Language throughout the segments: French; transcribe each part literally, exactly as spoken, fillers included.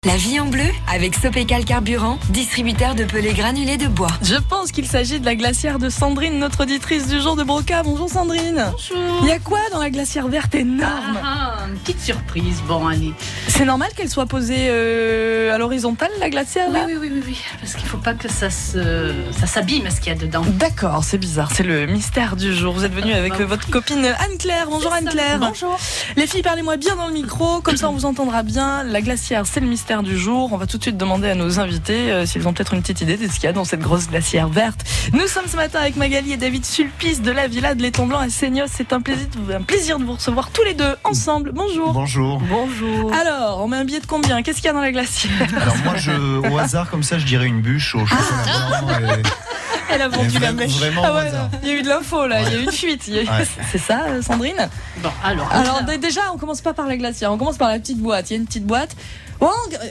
La vie en bleu avec Sopécal Carburant, distributeur de pelés granulés de bois. Je pense qu'il s'agit de la glacière de Sandrine, notre auditrice du jour de Broca. Bonjour Sandrine. Bonjour. Il y a quoi dans la glacière verte énorme? Ah, ah, une petite surprise. Bon, allez. C'est normal qu'elle soit posée euh, à l'horizontale, la glacière là? Oui, oui, oui, oui, oui. Parce qu'il ne faut pas que ça se, ça s'abîme, ce qu'il y a dedans. D'accord, c'est bizarre. C'est le mystère du jour. Vous êtes venue avec bah, votre copine Anne-Claire. Bonjour Anne-Claire. Bonjour. Les filles, parlez-moi bien dans le micro, comme ça on vous entendra bien. La glacière, c'est le mystère du jour. On va tout de suite demander à nos invités euh, s'ils ont peut-être une petite idée de ce qu'il y a dans cette grosse glacière verte. Nous sommes ce matin avec Magali et David Sulpice de la Villa de l'Étang Blanc à Seignos. C'est un plaisir, un plaisir de vous recevoir tous les deux ensemble. Bonjour. Bonjour. Bonjour. Alors, on met un billet de combien? Qu'est-ce qu'il y a dans la glacière? Alors moi, je, au hasard comme ça, je dirais une bûche au chocolat blanc. Et... Elle a vendu Et la vra- mèche. vraiment Ah au ouais, hasard. non, il y a eu de l'info là, il y a eu une fuite. Il y a eu- Ouais. C'est ça, euh, Sandrine? Bon, alors. Alors d- déjà, on commence pas par la glacière, on commence par la petite boîte. Il y a une petite boîte. Bon,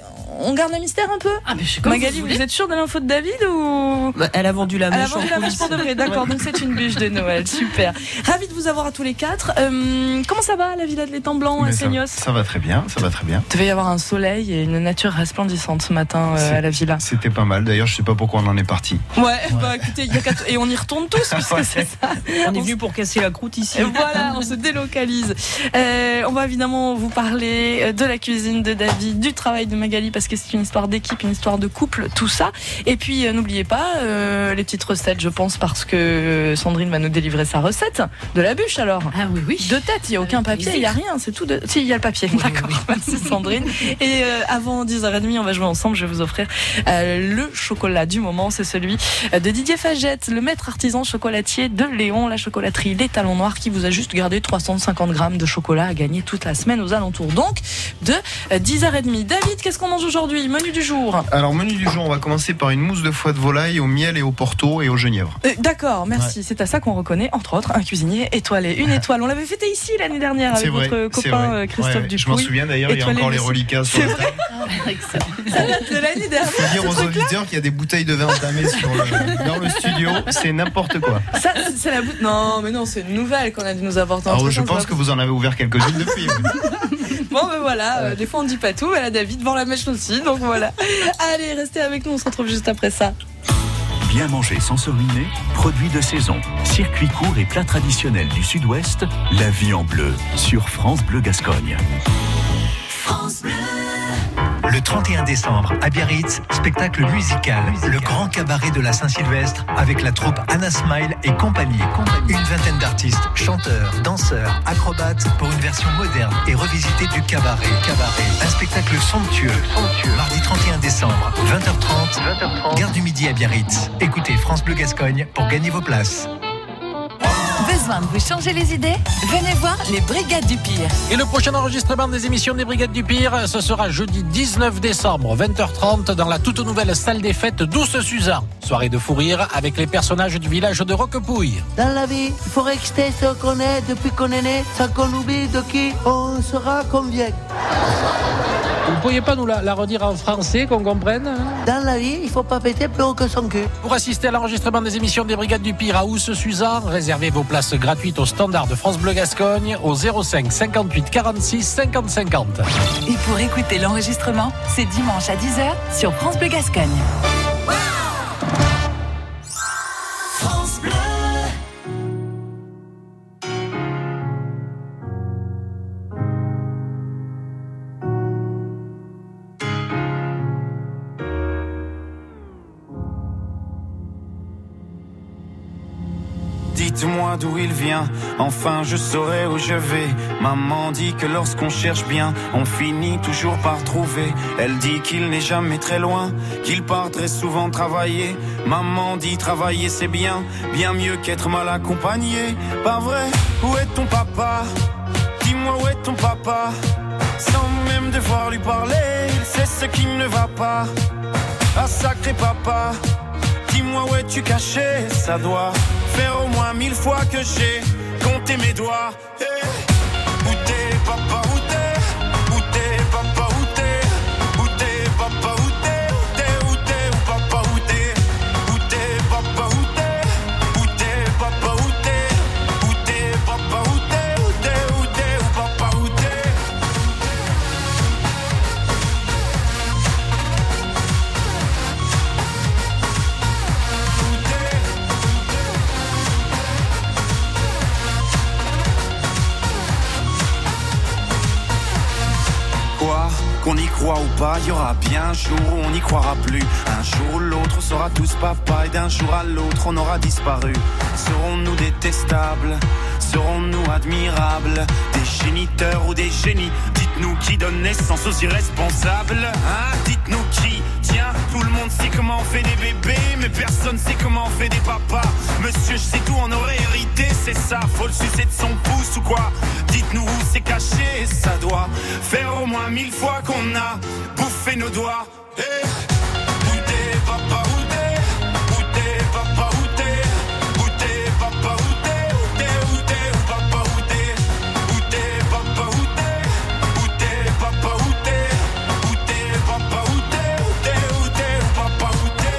on garde le mystère un peu. Ah, mais je sais comme Magali, vous, vous, voulez. êtes sûre de l'info de David ou Bah, elle a vendu la Elle a mèche vendu en la coulisses. mèche pour de vrai, d'accord. Donc c'est une bûche de Noël, super. Ravi de vous avoir à tous les quatre. Euh, comment ça va la Villa de l'Étang Blanc à Mais ça, Seignos? ça va très bien, ça va très bien. Il devait y avoir un soleil et une nature resplendissante ce matin euh, C'est- à la Villa. C'était pas mal. D'ailleurs, je sais pas pourquoi on en est parti. Ouais, bah écoutez, il y a qu'à- et on y retourne tous puisque Ouais. c'est ça. On est venu pour casser la croûte ici. Et voilà, on se délocalise. Euh, on va évidemment vous parler de la cuisine de David, du travail de Magali, parce que c'est une histoire d'équipe, une histoire de couple, tout ça. Et puis, euh, n'oubliez pas euh, les petites recettes, je pense, parce que Sandrine va nous délivrer sa recette de la bûche, alors. Ah oui, oui. De tête, il n'y a aucun Avec papier, il n'y a rien, c'est tout de... Si, il y a le papier, d'accord, merci Sandrine. Et euh, avant dix heures trente, on va jouer ensemble, je vais vous offrir euh, le chocolat du moment, c'est celui de Didier Fagette, le maître artisan chocolatier de Léon, la chocolaterie Les Talons Noirs, qui vous a juste gardé trois cent cinquante grammes de chocolat à gagner toute la semaine aux alentours, donc, de euh, dix heures trente. David, qu'est-ce qu'on mange aujourd'hui? Menu du jour. Alors, menu du jour, on va commencer par une mousse de foie de volaille au miel et au porto et au genièvre. Euh, D'accord, merci. C'est à ça qu'on reconnaît, entre autres, un cuisinier étoilé. Une étoile. On l'avait fêté ici l'année dernière avec C'est vrai, votre c'est copain vrai. euh, Christophe Ouais, ouais. Dupouille. Je m'en souviens d'ailleurs, il y a Étoilé encore les Lucie. reliquats sur C'est la vrai. table. Excellent. Ça date de l'année dernière. Faut dire ce aux truc-là. auditeurs qu'il y a des bouteilles de vin entamées sur le, dans le studio. C'est n'importe quoi. Ça, c'est- c'est la bouteille. Non, mais non, c'est une nouvelle qu'on a dû nous apporter. Alors, entre je temps, pense c'est que vous en avez ouvert quelques-unes depuis. oui. pas- Bon, ben voilà. euh, des fois, on dit pas tout. Elle a David devant la mèche aussi. Donc voilà. Allez, restez avec nous. On se retrouve juste après ça. Bien manger sans se ruiner, produits de saison, circuits courts et plats traditionnels du Sud-Ouest, la vie en bleu sur France Bleu Gascogne. Le trente et un décembre, à Biarritz, spectacle musical, le grand cabaret de la Saint-Sylvestre avec la troupe Anna Smile et compagnie. Une vingtaine d'artistes, chanteurs, danseurs, acrobates pour une version moderne et revisitée du cabaret. Cabaret, un spectacle somptueux. Mardi trente et un décembre, vingt heures trente, gare du Midi à Biarritz. Écoutez France Bleu Gascogne pour gagner vos places. Besoin de vous changer les idées? Venez voir les Brigades du Pire. Et le prochain enregistrement des émissions des Brigades du Pire, ce sera jeudi dix-neuf décembre, vingt heures trente, dans la toute nouvelle salle des fêtes Douce Suzanne. Soirée de fou rire avec les personnages du village de Roquepouille. Dans la vie, il faut rester ce qu'on est depuis qu'on est né, sans qu'on oublie de qui on sera qu'on vient. Vous ne pourriez pas nous la, la redire en français, qu'on comprenne hein? Dans la vie, il faut pas péter plus haut que son cul. Pour assister à l'enregistrement des émissions des Brigades du Pire à Douce Suzanne, réservez vos places gratuites au standard de France Bleu Gascogne au zéro cinq cinquante-huit quarante-six cinquante cinquante. Et pour écouter l'enregistrement, c'est dimanche à dix heures sur France Bleu Gascogne. Dites-moi d'où il vient, enfin je saurai où je vais. Maman dit que lorsqu'on cherche bien, on finit toujours par trouver. Elle dit qu'il n'est jamais très loin, qu'il part très souvent travailler. Maman dit travailler c'est bien, bien mieux qu'être mal accompagné. Pas vrai, où est ton papa? Dis-moi où est ton papa? Sans même devoir lui parler, il sait ce qui ne va pas. Ah sacré papa, dis-moi où es-tu caché? Ça doit faire au moins mille fois que j'ai compté mes doigts. Hey. Où t'es papa, où t'es? Où t'es papa, où t'es? Où t'es papa, où t'es? Où t'es, où t'es, où papa, où t'es? Où t'es papa, où t'es? Où t'es papa, où t'es? Où t'es papa, où t'es? Où t'es, où t'es, où papa, où t'es? pas, il y aura bien un jour où on n'y croira plus. Un jour ou l'autre on sera tous papa, et d'un jour à l'autre on aura disparu. Serons-nous détestables? Serons-nous admirables? Des géniteurs ou des génies? Dites-nous qui donne naissance aux irresponsables, hein? Dites-nous qui? Tiens, tout le monde sait comment on fait des bébés, mais personne sait comment on fait des papas. Monsieur, je sais tout, on aurait hérité, c'est ça. Faut le sucer de son pouce ou quoi? Dites-nous où c'est caché, ça doit faire au moins mille fois qu'on a bouffé nos doigts. Hey, où t'es, papa, où t'es? Où t'es, papa, où t'es? Où t'es, papa, où t'es? Où t'es, où t'es, où papa, où t'es? Où t'es, papa, où t'es? Où t'es, papa, où t'es? Où t'es, papa, où t'es? Où t'es, où t'es, où papa, où t'es?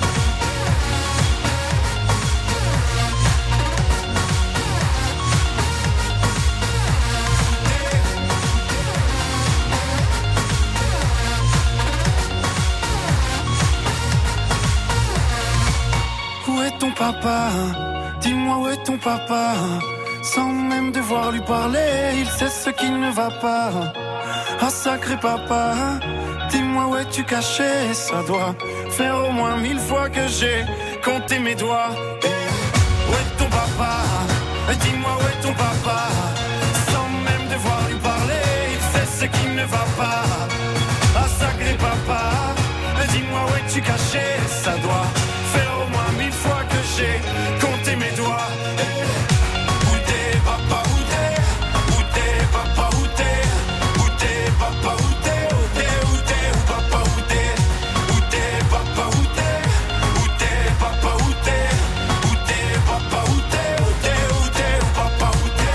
Où est ton papa? Dis-moi où est ton papa? Sans même devoir lui parler, il sait ce qui ne va pas. Ah sacré papa, dis-moi où es-tu caché? Ça doit faire au moins mille fois que j'ai compté mes doigts. Et où est ton papa? Dis-moi où est ton papa? Sans même devoir lui parler, il sait ce qui ne va pas. Ah sacré papa, dis-moi où es-tu caché? Ça doit faire au moins mille fois que j'ai compté mes doigts. Et où t'es papa, où t'es? Où t'es papa, où t'es? Où t'es papa, où t'es? Où t'es, où t'es, où papa, où t'es? Où t'es papa, où t'es? Où t'es papa, où t'es? Où t'es papa, où t'es? Où t'es, où t'es, où papa, où t'es?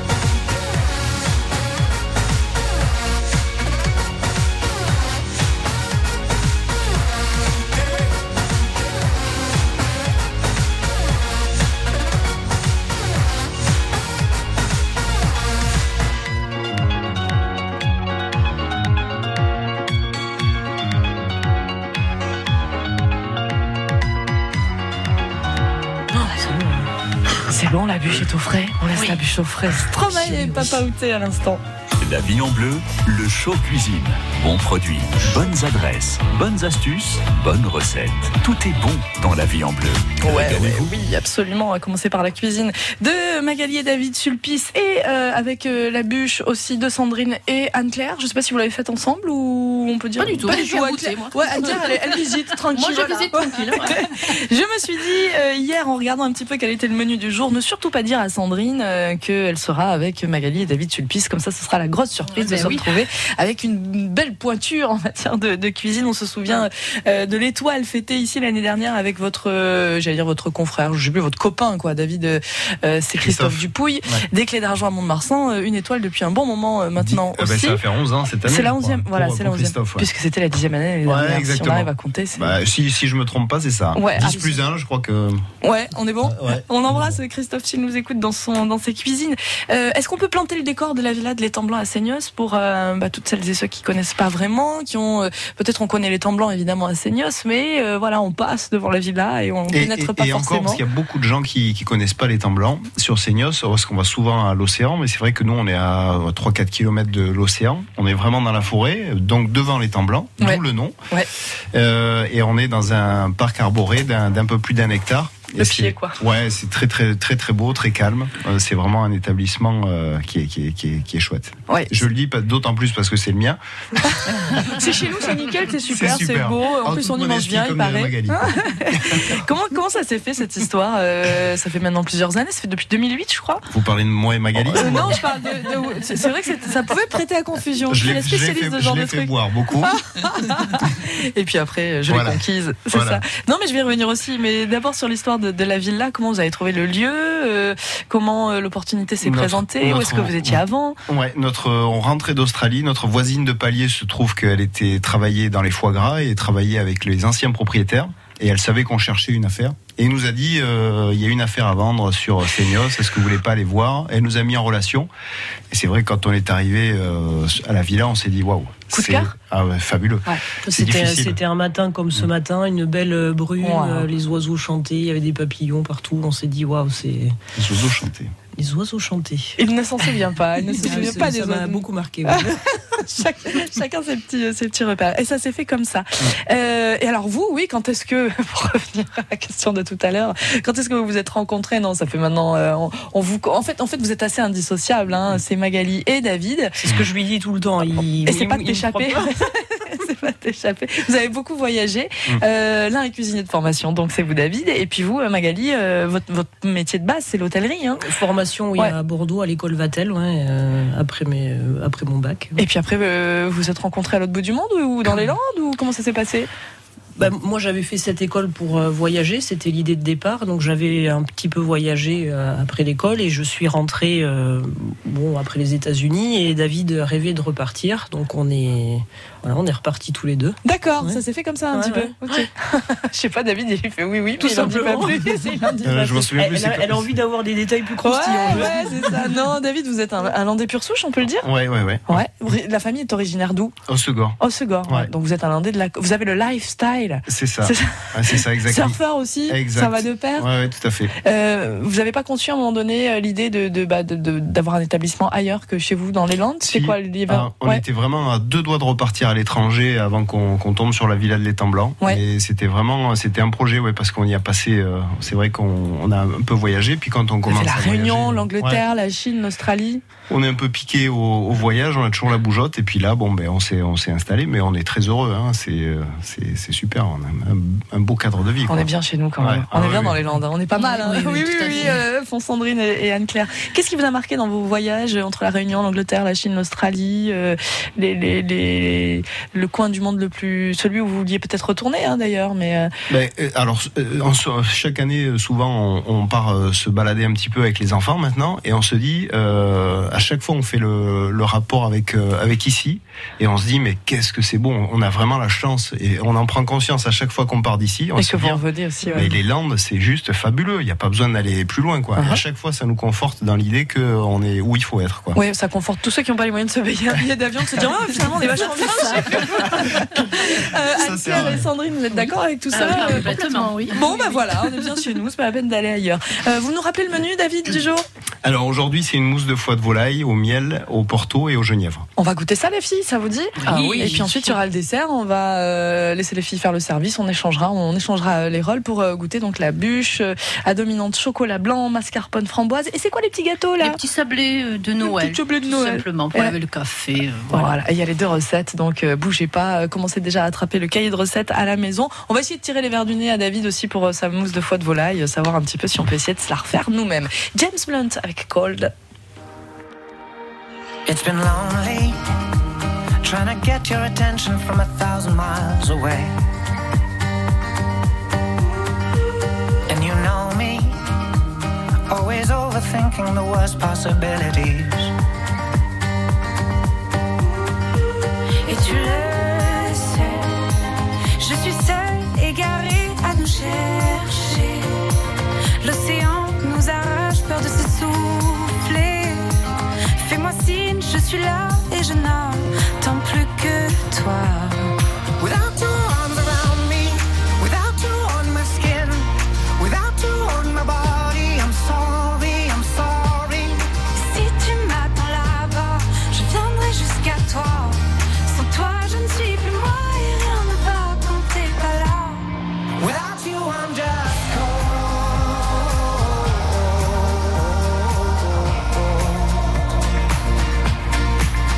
C'est bon, la bûche est au frais. On laisse Oui. la bûche au frais. Stromae et Papa Outé à l'instant. La vie en bleu, le show cuisine. Bons produits, bonnes adresses, bonnes astuces, bonnes recettes. Tout est bon dans la vie en bleu. Ouais, ouais, Régalez-vous. oui, absolument. À commencer par la cuisine de Magali et David Sulpice et euh, avec euh, la bûche aussi de Sandrine et Anne-Claire. Je sais pas si vous l'avez faite ensemble ou on peut dire Pas du tout, Pas je du suis tout. à goûter, Anne-Claire- moi. Ouais, Anne-Claire, elle, elle visite tranquille. Moi, je voilà. visite tranquille, ouais. Je me suis dit euh, hier en regardant un petit peu quel était le menu du jour, ne surtout pas dire à Sandrine euh, qu'elle sera avec Magali et David Sulpice. Comme ça, ce sera la grosse surprise Ouais, de ben se oui. retrouver avec une belle pointure en matière de, de cuisine. On se souvient euh, de l'étoile fêtée ici l'année dernière avec votre, euh, j'allais dire votre confrère, je sais plus, votre copain quoi, David. Euh, c'est Christophe, Christophe. Dupouille. Ouais. Des Clés d'Argent à Mont-de-Marsan, euh, une étoile depuis un bon moment euh, maintenant Ah bah, aussi. ça va faire onze ans cette année. C'est la je crois, onzième, voilà, pour- c'est la pour onzième, Christophe, ouais. puisque c'était la dixième année l'année Ouais, dernière. Si on exactement. arrive à compter, c'est... Bah, si, si je me trompe pas, c'est ça. Ouais, dix ah, plus un, je crois que. Ouais, on est bon. Ouais. On embrasse Christophe s'il nous écoute dans son dans ses cuisines. Euh, est-ce qu'on peut planter le décor de la villa de l'Étang Blanc à Seignos pour euh, bah, toutes celles et ceux qui connaissent pas vraiment, qui ont euh, peut-être on connaît l'Étang Blanc évidemment à Seignos, mais euh, voilà, on passe devant la villa et on Et, pénètre et- pas et encore, forcément. parce qu'il y a beaucoup de gens qui qui connaissent pas l'étang blanc sur Seignos, parce qu'on va souvent à l'océan, mais c'est vrai que nous on est à trois quatre kilomètres de l'océan, on est vraiment dans la forêt, donc devant l'étang blanc, Ouais. d'où le nom. Ouais. Euh, et on est dans un parc arboré d'un d'un peu plus d'un hectare. Le Et pied, c'est- quoi. Ouais, c'est très très très très beau, très calme. Euh, c'est vraiment un établissement euh, qui est qui est qui est, qui est chouette. Ouais. Je le dis pas- d'autant plus parce que c'est le mien. C'est chez nous, c'est nickel, c'est super, C'est c'est super. beau. En, En plus, toute on y mange modestie, bien, il comme dirait paraît. Magali. comment comment ça s'est fait cette histoire euh, Ça fait maintenant plusieurs années, ça fait depuis deux mille huit, je crois. Vous parlez de moi et Magali. Euh, non, je parle de. de- c'est c'est vrai que c'est- ça pouvait prêter à confusion. Je Je suis l'ai la je l'ai spécialiste fait, de ce je genre l'ai de fait trucs. boire beaucoup. Et puis après, je Voilà. l'ai conquise. C'est Voilà. ça. Non, mais je vais y revenir aussi. Mais d'abord sur l'histoire de, de la villa. Comment vous avez trouvé le lieu euh, Comment euh, l'opportunité s'est Notre- présentée Où est-ce que notre- vous étiez avant Ouais, notre, on rentrait d'Australie. Notre voisine de palier se trouve qu'elle était travaillée dans les foie gras et travaillait avec les anciens propriétaires. Et elle savait qu'on cherchait une affaire. Et il nous a dit, euh, il y a une affaire à vendre sur Seignos, est-ce que vous voulez pas aller voir? Elle nous a mis en relation. Et c'est vrai que quand on est arrivé euh, à la villa, on s'est dit waouh. Coup de cœur. Ah ouais, fabuleux. Ouais. C'était, c'était un matin comme ce matin, une belle brume, wow. euh, les oiseaux chantaient, il y avait des papillons partout. On s'est dit waouh, c'est. Les oiseaux chantaient. Les oiseaux chantaient. Il ne s'en souvient pas. Il ne se souvient pas des oiseaux. Ça m'a beaucoup marqué. Ouais. Chac, chacun ses petits, ses petits repères. Et ça s'est fait comme ça. Ouais. Euh, et alors vous, oui, quand est-ce que, pour revenir à la question de tout à l'heure, quand est-ce que vous vous êtes rencontrés? Non, ça fait maintenant. Euh, on, on vous, en fait, en fait, vous êtes assez indissociables. Hein, c'est Magali et David. C'est ce que je lui dis tout le temps. Il, et c'est il, pas de t'échapper. C'est pas de t'échapper. Vous avez beaucoup voyagé. Euh, L'un est cuisinier de formation, donc c'est vous, David. Et puis vous, Magali, euh, votre, votre métier de base, c'est l'hôtellerie. Hein. Formation, oui, ouais. à Bordeaux, à l'école Vatel, ouais, euh, après, mes, euh, après mon bac. Ouais. Et puis après, euh, vous êtes rencontrés à l'autre bout du monde ou dans les Landes ou comment ça s'est passé? Bah, moi, j'avais fait cette école pour euh, voyager, c'était l'idée de départ. Donc, j'avais un petit peu voyagé euh, après l'école et je suis rentrée euh, bon, après les États-Unis. Et David rêvait de repartir. Donc, on est, voilà, on est repartis tous les deux. D'accord, ouais. Ça s'est fait comme ça un ouais, petit ouais. peu. Okay. Je sais pas, David, il fait oui, oui, tout simplement. Il plus. euh, je m'en souviens plus. Elle, elle, a, elle a envie d'avoir des détails plus croustillants. Ouais, ouais, c'est ça. Non, David, vous êtes un, un Landais pur souche, on peut le dire? Ouais, ouais, ouais. Ouais. La famille est originaire d'où? Hossegor. Hossegor. Ouais. Donc, vous êtes un Landais de la. Vous avez le lifestyle. C'est ça. C'est ça. Ah, c'est ça, exactement. Surfeur aussi, exact. Ça va de pair. Ouais, ouais, tout à fait. Euh, vous n'avez pas conçu à un moment donné l'idée de, de, bah, de, de, d'avoir un établissement ailleurs que chez vous dans les Landes? Si. C'est quoi l'idée? Ah, on ouais. était vraiment à deux doigts de repartir à l'étranger avant qu'on, qu'on tombe sur la villa de l'Étang Blanc. Ouais. Et c'était vraiment, c'était un projet, ouais, parce qu'on y a passé. Euh, c'est vrai qu'on on a un peu voyagé, puis quand on commence la à Réunion, voyager, l'Angleterre, ouais. la Chine, l'Australie. On est un peu piqué au, au voyage, on a toujours la bougeotte, et puis là, bon, ben, on s'est, on s'est installé, mais on est très heureux. Hein, c'est, c'est, c'est super. On a un, un beau cadre de vie. On quoi. est bien chez nous quand même. Ouais. On ah, est bien oui, dans oui. les Landes. On est pas mal. Hein. Oui, oui, oui, oui, oui euh, font Sandrine et, et Anne-Claire. Qu'est-ce qui vous a marqué dans vos voyages entre la Réunion, l'Angleterre, la Chine, l'Australie, euh, les, les, les, le coin du monde le plus, celui où vous vouliez peut-être retourner hein, d'ailleurs, mais. Euh... Ben, alors, en, chaque année, souvent, on, on part euh, se balader un petit peu avec les enfants maintenant, et on se dit, euh, à chaque fois, on fait le, le rapport avec euh, avec ici, et on se dit, mais qu'est-ce que c'est bon, on a vraiment la chance, et on en prend conscience à chaque fois qu'on part d'ici. On et se que dit, vous revenez aussi. Ouais. Mais les Landes, c'est juste fabuleux. Il n'y a pas besoin d'aller plus loin, quoi. Uh-huh. À chaque fois, ça nous conforte dans l'idée qu'on est où il faut être, quoi. Oui, ça conforte tous ceux qui n'ont pas les moyens de se payer un billet d'avion, de se dire, oh, finalement, on est vachement bien. euh, Anne-Claire et Sandrine, vous êtes d'accord avec tout ça? Ah, oui, complètement, oui. Bon, bah voilà, on est bien chez nous, c'est pas la peine d'aller ailleurs. Euh, vous nous rappelez le menu, David, du jour? Alors aujourd'hui, c'est une mousse de foie de volaille au miel, au porto et au genièvre. On va goûter ça, les filles, ça vous dit? Ah oui. Et puis ensuite, il y aura le dessert. On va euh, laisser les filles faire le service. On échangera, on échangera les rôles pour euh, goûter donc la bûche euh, à dominante chocolat blanc, mascarpone, framboise. Et c'est quoi les petits gâteaux là? Les petits sablés de Noël. Les petits sablés de Noël. Tout simplement pour laver le café. Euh, voilà. voilà. Et il y a les deux recettes, donc euh, bougez pas. Euh, commencez déjà à attraper le cahier de recettes à la maison. On va essayer de tirer les verres du nez à David aussi pour euh, sa mousse de foie de volaille, euh, savoir un petit peu si on peut essayer de se la refaire nous-mêmes. James Blunt avec Cold. It's been lonely, trying to get your attention from a thousand miles away. And you know me, always overthinking the worst possibilities. Et tu le sais, je suis seule, égarée à nous chercher. L'océan nous arrache, peur de s'essouffler. Fais-moi signe, je suis là et je n'attends plus que toi. Without your arms around me, without you on my skin, without you on my body, I'm sorry, I'm sorry. Si tu m'attends là-bas, je viendrai jusqu'à toi. Sans toi, je ne suis plus moi et rien ne va quand t'es pas là. Without you, I'm just cold.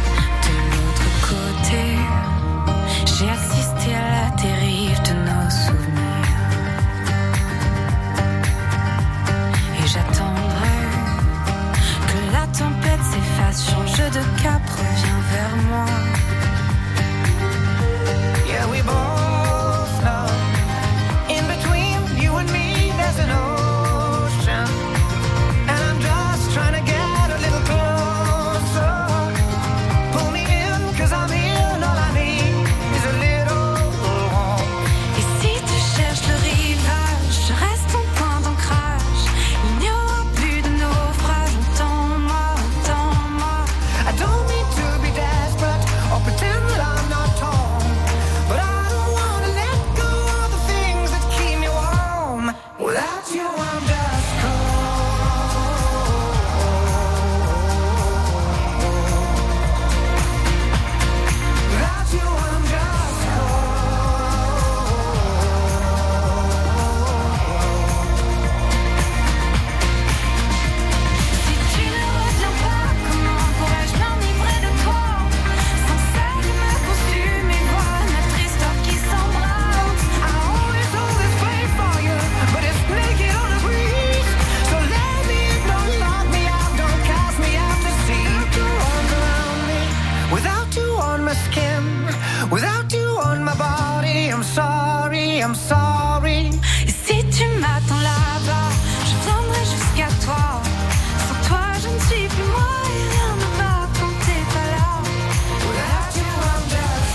I'm sorry. Et si tu m'attends là-bas, je viendrai jusqu'à toi. Sans toi, je ne suis plus moi et rien ne va quand t'es pas là. Without you, I'm just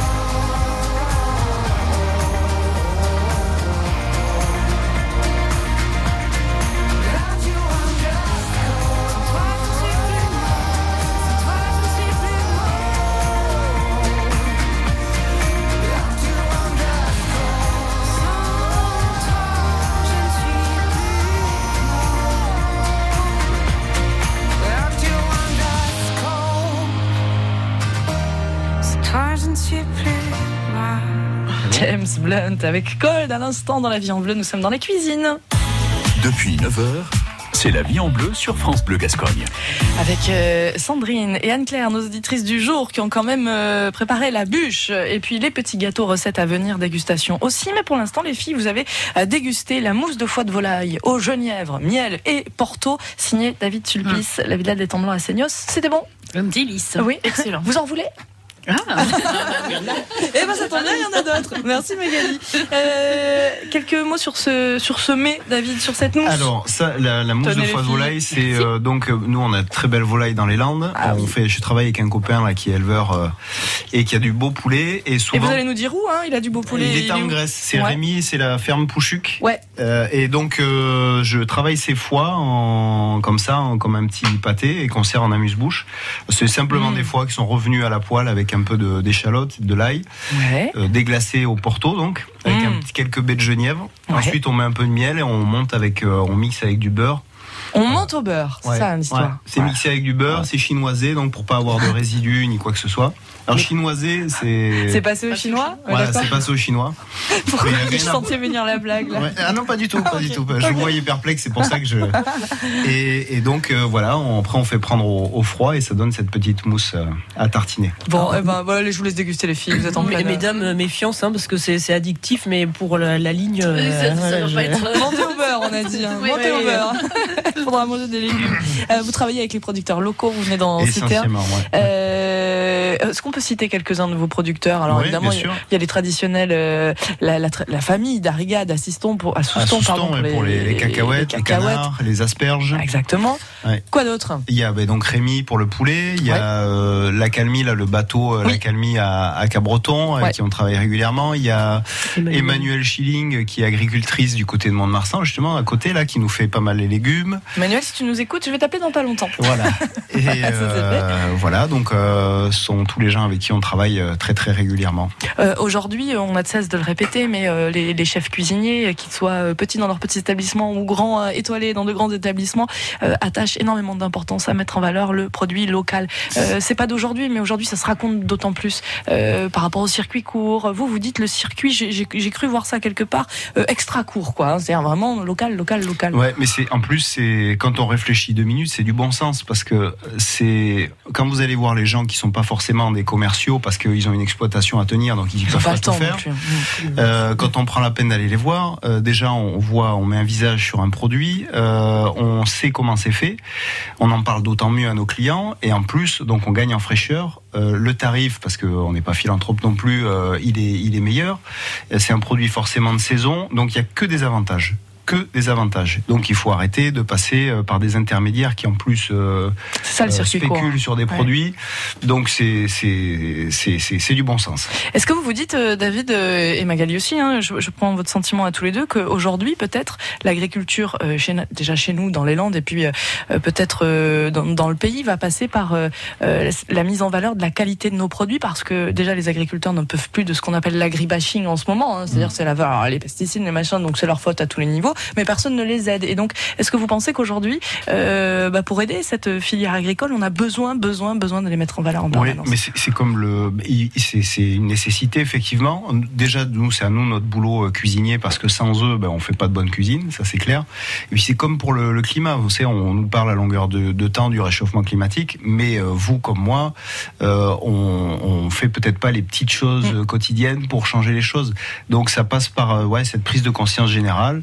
Without you, I'm just Sans toi, je ne suis plus moi. Sans toi, je ne suis plus moi. Without you, I'm just Sans toi, je ne suis plus Without you, I'm just cold. Sans toi, je ne suis plus moi. James Blunt avec Cold à l'instant dans La Vie en Bleu. Nous sommes dans les cuisines. Depuis neuf heures, c'est La Vie en Bleu sur France Bleu Gascogne. Avec euh, Sandrine et Anne-Claire, nos auditrices du jour, qui ont quand même euh, préparé la bûche. Et puis les petits gâteaux, recettes à venir, dégustation aussi. Mais pour l'instant, les filles, vous avez euh, dégusté la mousse de foie de volaille au genièvre, miel et porto, signé David Sulpice, la Villa des Temps Blancs à Seignos. C'était bon? Un délice. Oui. Excellent. Vous en voulez? Ah. Eh ben ça tombe bien, il y en a d'autres. Merci Magali. Euh, quelques mots sur ce sur ce mets, David, sur cette mousse. Alors ça, la, la mousse Tenez de les foie de filles. volaille, c'est euh, donc euh, nous on a de très belles volailles dans les Landes. Ah on oui. fait, je travaille avec un copain là qui est éleveur euh, et qui a du beau poulet et Et souvent. vous allez nous dire où, hein? Il a du beau poulet. Il est en où Grèce, c'est Ouais. Rémi, c'est la ferme Pouchuc. Ouais. Euh, et donc euh, je travaille ces foies en, comme ça, en- comme un petit pâté et qu'on sert en amuse-bouche. C'est simplement Mmh. des foies qui sont revenus à la poêle avec un peu de- d'échalote, de l'ail, Ouais. euh, déglacé au porto donc, avec Mmh. un petit, quelques baies de genièvre. Ouais. Ensuite on met un peu de miel et on monte avec, euh, on mixe avec du beurre. On monte au beurre, c'est Ouais, ça l'histoire. ouais. C'est mixé avec du beurre, c'est chinoisé, donc pour pas avoir de résidus ni quoi que ce soit. Alors chinoisé, c'est. C'est passé au chinois? Ouais, Voilà, d'accord. c'est passé au chinois. Pourquoi Mais il y a je rien à- sentais venir la blague là? Ouais. Ah non, pas du tout, pas Ok. du tout. Je vous voyais perplexe, c'est pour ça que je. Et, et donc euh, voilà, on- après on fait prendre au, au froid et ça donne cette petite mousse euh, à tartiner. Bon, eh ben voilà, je vous laisse déguster les filles. Vous êtes en Mais, pleine. mesdames, euh, méfiance, hein, parce que c'est c'est addictif, mais pour la, la ligne. euh, Oui, ça- ça voilà, doit je- pas être- Montez au beurre, on a dit. Hein. Oui, Montez oui, au oui. beurre. Il faudra manger des légumes. Euh, vous travaillez avec les producteurs locaux, vous venez d'en citer un. Essentiellement, ouais. Euh, Est-ce qu'on peut citer quelques-uns de vos producteurs? Alors Oui, évidemment, bien il y, a- sûr. il y a les traditionnels, euh, la, la, tra- la famille d'Ariga, d'Assiston, pour, à À Souston, Souston, pardon, ouais, pour les, les cacahuètes, les, canards, les asperges. Exactement. Ouais. Quoi d'autre? Il y a ben, donc Rémi pour le poulet, il y Ouais. a euh, l'Accalmie, là, le bateau euh, Oui. l'Accalmie à, à Cabreton, avec Ouais. qui on travaille régulièrement. Il y a Emmanuel. Emmanuel Schilling, qui est agricultrice du côté de Mont-de-Marsan, justement, à côté, là, qui nous fait pas mal les légumes. Manuel, si tu nous écoutes, je vais t'appeler dans pas longtemps. Voilà. Et Ça, c'est euh, voilà, donc euh, sont tous les gens avec qui on travaille euh, très très régulièrement. Euh, Aujourd'hui, on a de cesse de le répéter, mais euh, les, les chefs cuisiniers, euh, qu'ils soient euh, petits dans leurs petits établissements ou grands euh, étoilés dans de grands établissements, euh, attachent énormément d'importance à mettre en valeur le produit local. Euh, c'est pas d'aujourd'hui, mais aujourd'hui, ça se raconte d'autant plus euh, par rapport au circuit court. Vous, vous dites le circuit, j'ai j'ai- j'ai cru voir ça quelque part, euh, extra court, quoi. Hein, c'est-à-dire vraiment local, local, local. Ouais, mais c'est en plus c'est quand on réfléchit deux minutes, c'est du bon sens parce que c'est quand vous allez voir les gens qui sont pas forcément des commerciaux parce qu'ils ont une exploitation à tenir, donc ils Ils ont peuvent pas pas le tout temps faire. non plus. Mmh. Euh, quand on prend la peine d'aller les voir, euh, déjà on voit, on met un visage sur un produit, euh, on sait comment c'est fait, on en parle d'autant mieux à nos clients et en plus donc on gagne en fraîcheur. Euh, le tarif, parce qu'on n'est pas philanthrope non plus, euh, il est il est meilleur. C'est un produit forcément de saison, donc il y a que des avantages. Que des avantages. Donc il faut arrêter de passer euh, par des intermédiaires qui en plus euh, C'est ça le euh, circuit court. spéculent sur des Ouais. produits. Donc c'est c'est c'est c'est c'est du bon sens. Est-ce que vous vous dites, euh, David euh, et Magali aussi, hein, je, je prends votre sentiment à tous les deux, qu'aujourd'hui, peut-être, l'agriculture, euh, chez, déjà chez nous, dans les Landes, et puis euh, peut-être euh, dans, dans le pays, va passer par euh, euh, la mise en valeur de la qualité de nos produits, parce que déjà, les agriculteurs ne peuvent plus de ce qu'on appelle l'agribashing en ce moment, hein, c'est-à-dire c'est la, alors, les pesticides, les machins, donc c'est leur faute à tous les niveaux, mais personne ne les aide. Et donc, est-ce que vous pensez qu'aujourd'hui, euh, bah, pour aider cette filière agricole, on a besoin, besoin, besoin de les mettre en valeur en Oui, permanence? mais c'est c'est comme le, il- c'est c'est une nécessité effectivement. Déjà, nous, c'est à nous notre boulot euh, cuisinier parce que sans eux, ben, on fait pas de bonne cuisine, ça c'est clair. Et puis c'est comme pour le, le climat. Vous savez, on nous parle à longueur de, de temps du réchauffement climatique, mais euh, vous comme moi, euh, on, on fait peut-être pas les petites choses Mm. quotidiennes pour changer les choses. Donc ça passe par euh, ouais cette prise de conscience générale.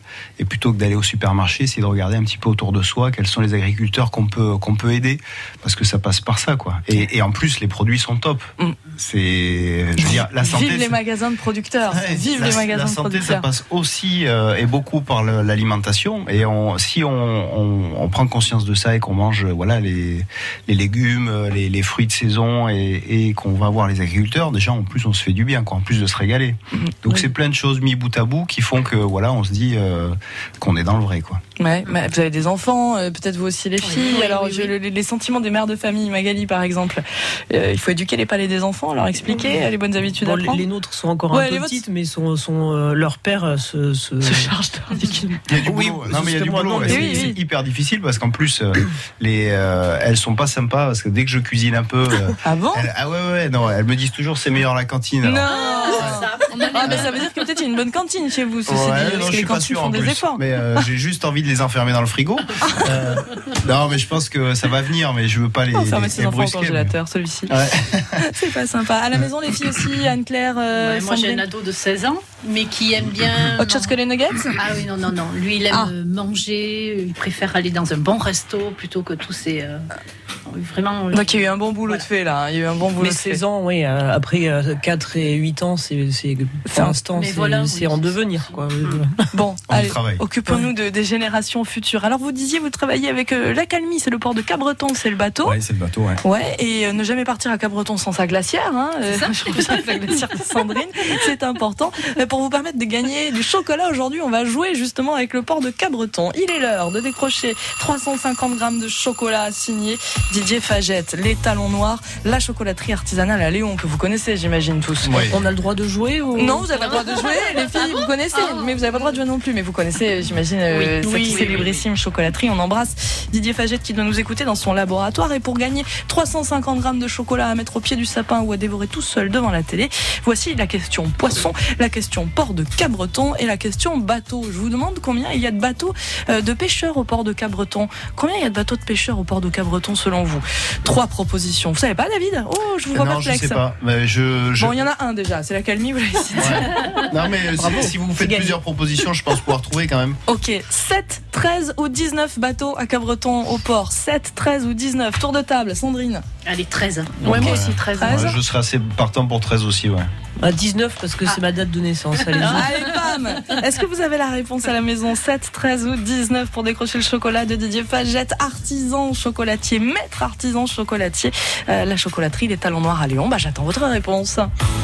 Et plutôt que d'aller au supermarché, c'est de regarder un petit peu autour de soi quels sont les agriculteurs qu'on peut qu'on peut aider, parce que ça passe par ça, quoi. Et, et en plus, les produits sont top. Mm. C'est, je veux dire, la santé. Vive les magasins de producteurs. Ouais, Vive la, les magasins la de santé, producteurs. Ça passe aussi euh, et beaucoup par le, l'alimentation. Et on, si on, on, on prend conscience de ça et qu'on mange, voilà, les, les légumes, les, les fruits de saison, et, et qu'on va voir les agriculteurs, déjà en plus on se fait du bien, quoi, en plus de se régaler. Donc oui. C'est plein de choses mis bout à bout qui font que voilà, on se dit euh, qu'on est dans le vrai, quoi. Ouais, mais vous avez des enfants, euh, peut-être vous aussi les filles. Oui, alors oui, je, oui. Les, les sentiments des mères de famille, Magali par exemple. Euh, il faut éduquer les palais des enfants, leur expliquer les bonnes habitudes bon, à prendre. Les nôtres sont encore ouais, un peu petites, mais sont, sont, euh, leur père se, se... se charge de Il y a du oui, boulot. Non, mais il y a du boulot. non, c'est, oui, c'est oui. hyper difficile parce qu'en plus, euh, les, euh, elles sont pas sympas parce que dès que je cuisine un peu, euh, ah bon elles, ah ouais ouais non, elles me disent toujours c'est meilleur la cantine. Alors. Non. Ah, mais ça veut dire que peut-être il y a une bonne cantine chez vous, ceci ouais, dit, non, parce que les cantines font des plus, efforts. Mais euh, j'ai juste envie de les enfermer dans le frigo. euh, non, mais je pense que ça va venir, mais je veux pas les. On va mettre ses les enfants au brusquer, congélateur, mais... celui-ci. Ouais. C'est pas sympa. À la maison, les filles aussi, Anne-Claire. Euh, ouais, moi j'ai un ado de seize ans, mais qui aime bien. Autre chose que les nuggets ? Ah oui, non, non, non. Lui, il aime ah. manger, il préfère aller dans un bon resto plutôt que tous ces. Euh... Vraiment. Donc il y a eu un bon boulot voilà. de fait là. Il y a eu un bon boulot mais de fait. seize ans, oui. Euh, après euh, quatre et huit ans, c'est, c'est pour l'instant, c'est, voilà, c'est oui, en c'est devenir. Quoi. Bon, on allez, travaille. occupons-nous de, des générations futures. Alors vous disiez, vous travaillez avec euh, la Calmie, c'est le port de Cabreton, c'est le bateau. Ouais, c'est le bateau, ouais. Ouais, et euh, ne jamais partir à Cabreton sans sa glacière. Hein, euh, je trouve ça, la glacière de Sandrine, c'est important. Mais pour vous permettre de gagner du chocolat aujourd'hui, on va jouer justement avec le port de Cabreton. Il est l'heure de décrocher trois cent cinquante grammes de chocolat signé Didier Fagette, les talons noirs, la chocolaterie artisanale à Léon que vous connaissez, j'imagine tous. Oui. On a le droit de jouer ou... Non, vous n'avez pas le droit de jouer, les filles, vous connaissez, mais vous n'avez pas le droit de jouer non plus. Mais vous connaissez, j'imagine, euh, oui, cette oui, célébrissime oui, oui. chocolaterie. On embrasse Didier Fagette qui doit nous écouter dans son laboratoire. Et pour gagner trois cent cinquante grammes de chocolat à mettre au pied du sapin ou à dévorer tout seul devant la télé, voici la question poisson, la question port de Cabreton et la question bateau. Je vous demande combien il y a de bateaux de pêcheurs au port de Cabreton. Combien il y a de bateaux de pêcheurs au port de Cabreton selon vous ? Trois propositions. Vous savez pas, David ? Oh, je vous vois non, perplexe. Je sais pas. Mais je, je... Bon, il y en a un déjà, c'est la Calmie, vous l'avez cité. Ouais. Non, mais si, si vous me faites plusieurs propositions, je pense pouvoir trouver quand même. Ok, sept, treize ou dix-neuf bateaux à Cabreton au port. sept, treize ou dix-neuf. Tour de table, Sandrine. Allez, treize. Ouais, okay. moi aussi, treize. Ouais, je serais assez partant pour treize aussi, ouais. À dix-neuf parce que ah. c'est ma date de naissance. Allez, allez, bam. Est-ce que vous avez la réponse à la maison ? sept, treize ou dix-neuf pour décrocher le chocolat de Didier Fagette, artisan chocolatier, maître artisan chocolatier, euh, la chocolaterie Les Talons Noirs à Lyon. Bah, j'attends votre réponse.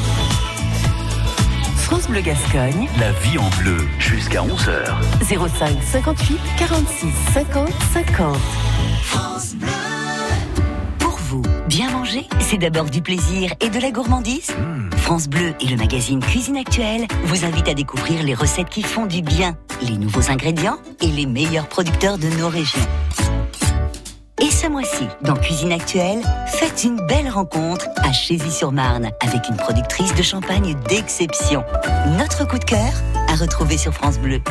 France Bleu Gascogne. La vie en bleu, jusqu'à onze heures. zéro cinq cinquante-huit quarante-six cinquante cinquante. France Bleu. Pour vous, bien manger, c'est d'abord du plaisir et de la gourmandise. Mmh. France Bleu et le magazine Cuisine Actuelle vous invitent à découvrir les recettes qui font du bien, les nouveaux ingrédients et les meilleurs producteurs de nos régions. Et ce mois-ci, dans Cuisine Actuelle, faites une belle rencontre à Chézy-sur-Marne avec une productrice de champagne d'exception. Notre coup de cœur à retrouver sur France Bleu.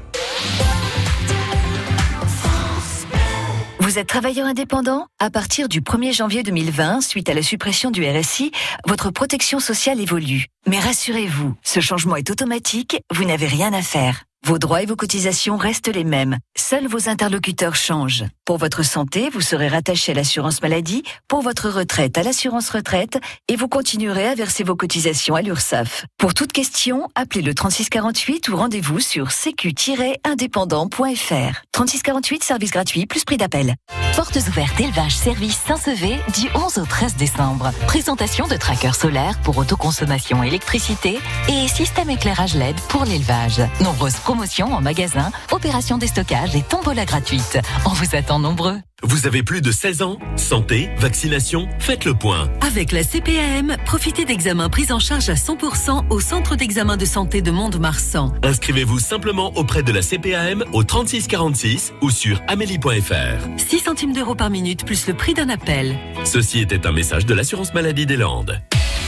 Vous êtes travailleur indépendant ? À partir du premier janvier deux mille vingt, suite à la suppression du R S I, votre protection sociale évolue. Mais rassurez-vous, ce changement est automatique, vous n'avez rien à faire. Vos droits et vos cotisations restent les mêmes. Seuls vos interlocuteurs changent. Pour votre santé, vous serez rattaché à l'assurance maladie, pour votre retraite à l'assurance retraite, et vous continuerez à verser vos cotisations à l'URSSAF. Pour toute question, appelez le trente-six quarante-huit ou rendez-vous sur sécu tiret indépendant point f r. trente-six quarante-huit, service gratuit, plus prix d'appel. Portes ouvertes élevage service Saint-Sevé du onze au treize décembre. Présentation de trackers solaires pour autoconsommation électricité et système éclairage L E D pour l'élevage. Nombreuses promotions en magasin, opération déstockage et tombola gratuite. On vous attend nombreux. Vous avez plus de seize ans ? Santé, vaccination, faites le point. Avec la C P A M, profitez d'examens pris en charge à cent pour cent au centre d'examen de santé de Mont-de-Marsan. Inscrivez-vous simplement auprès de la C P A M au trente-six quarante-six ou sur amélie point f r. six centimes d'euros par minute plus le prix d'un appel. Ceci était un message de l'assurance maladie des Landes.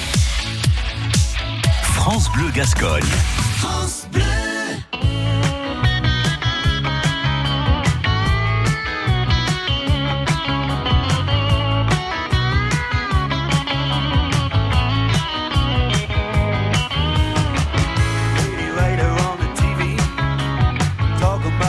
France Bleu Gascogne. France Bleu. Talk about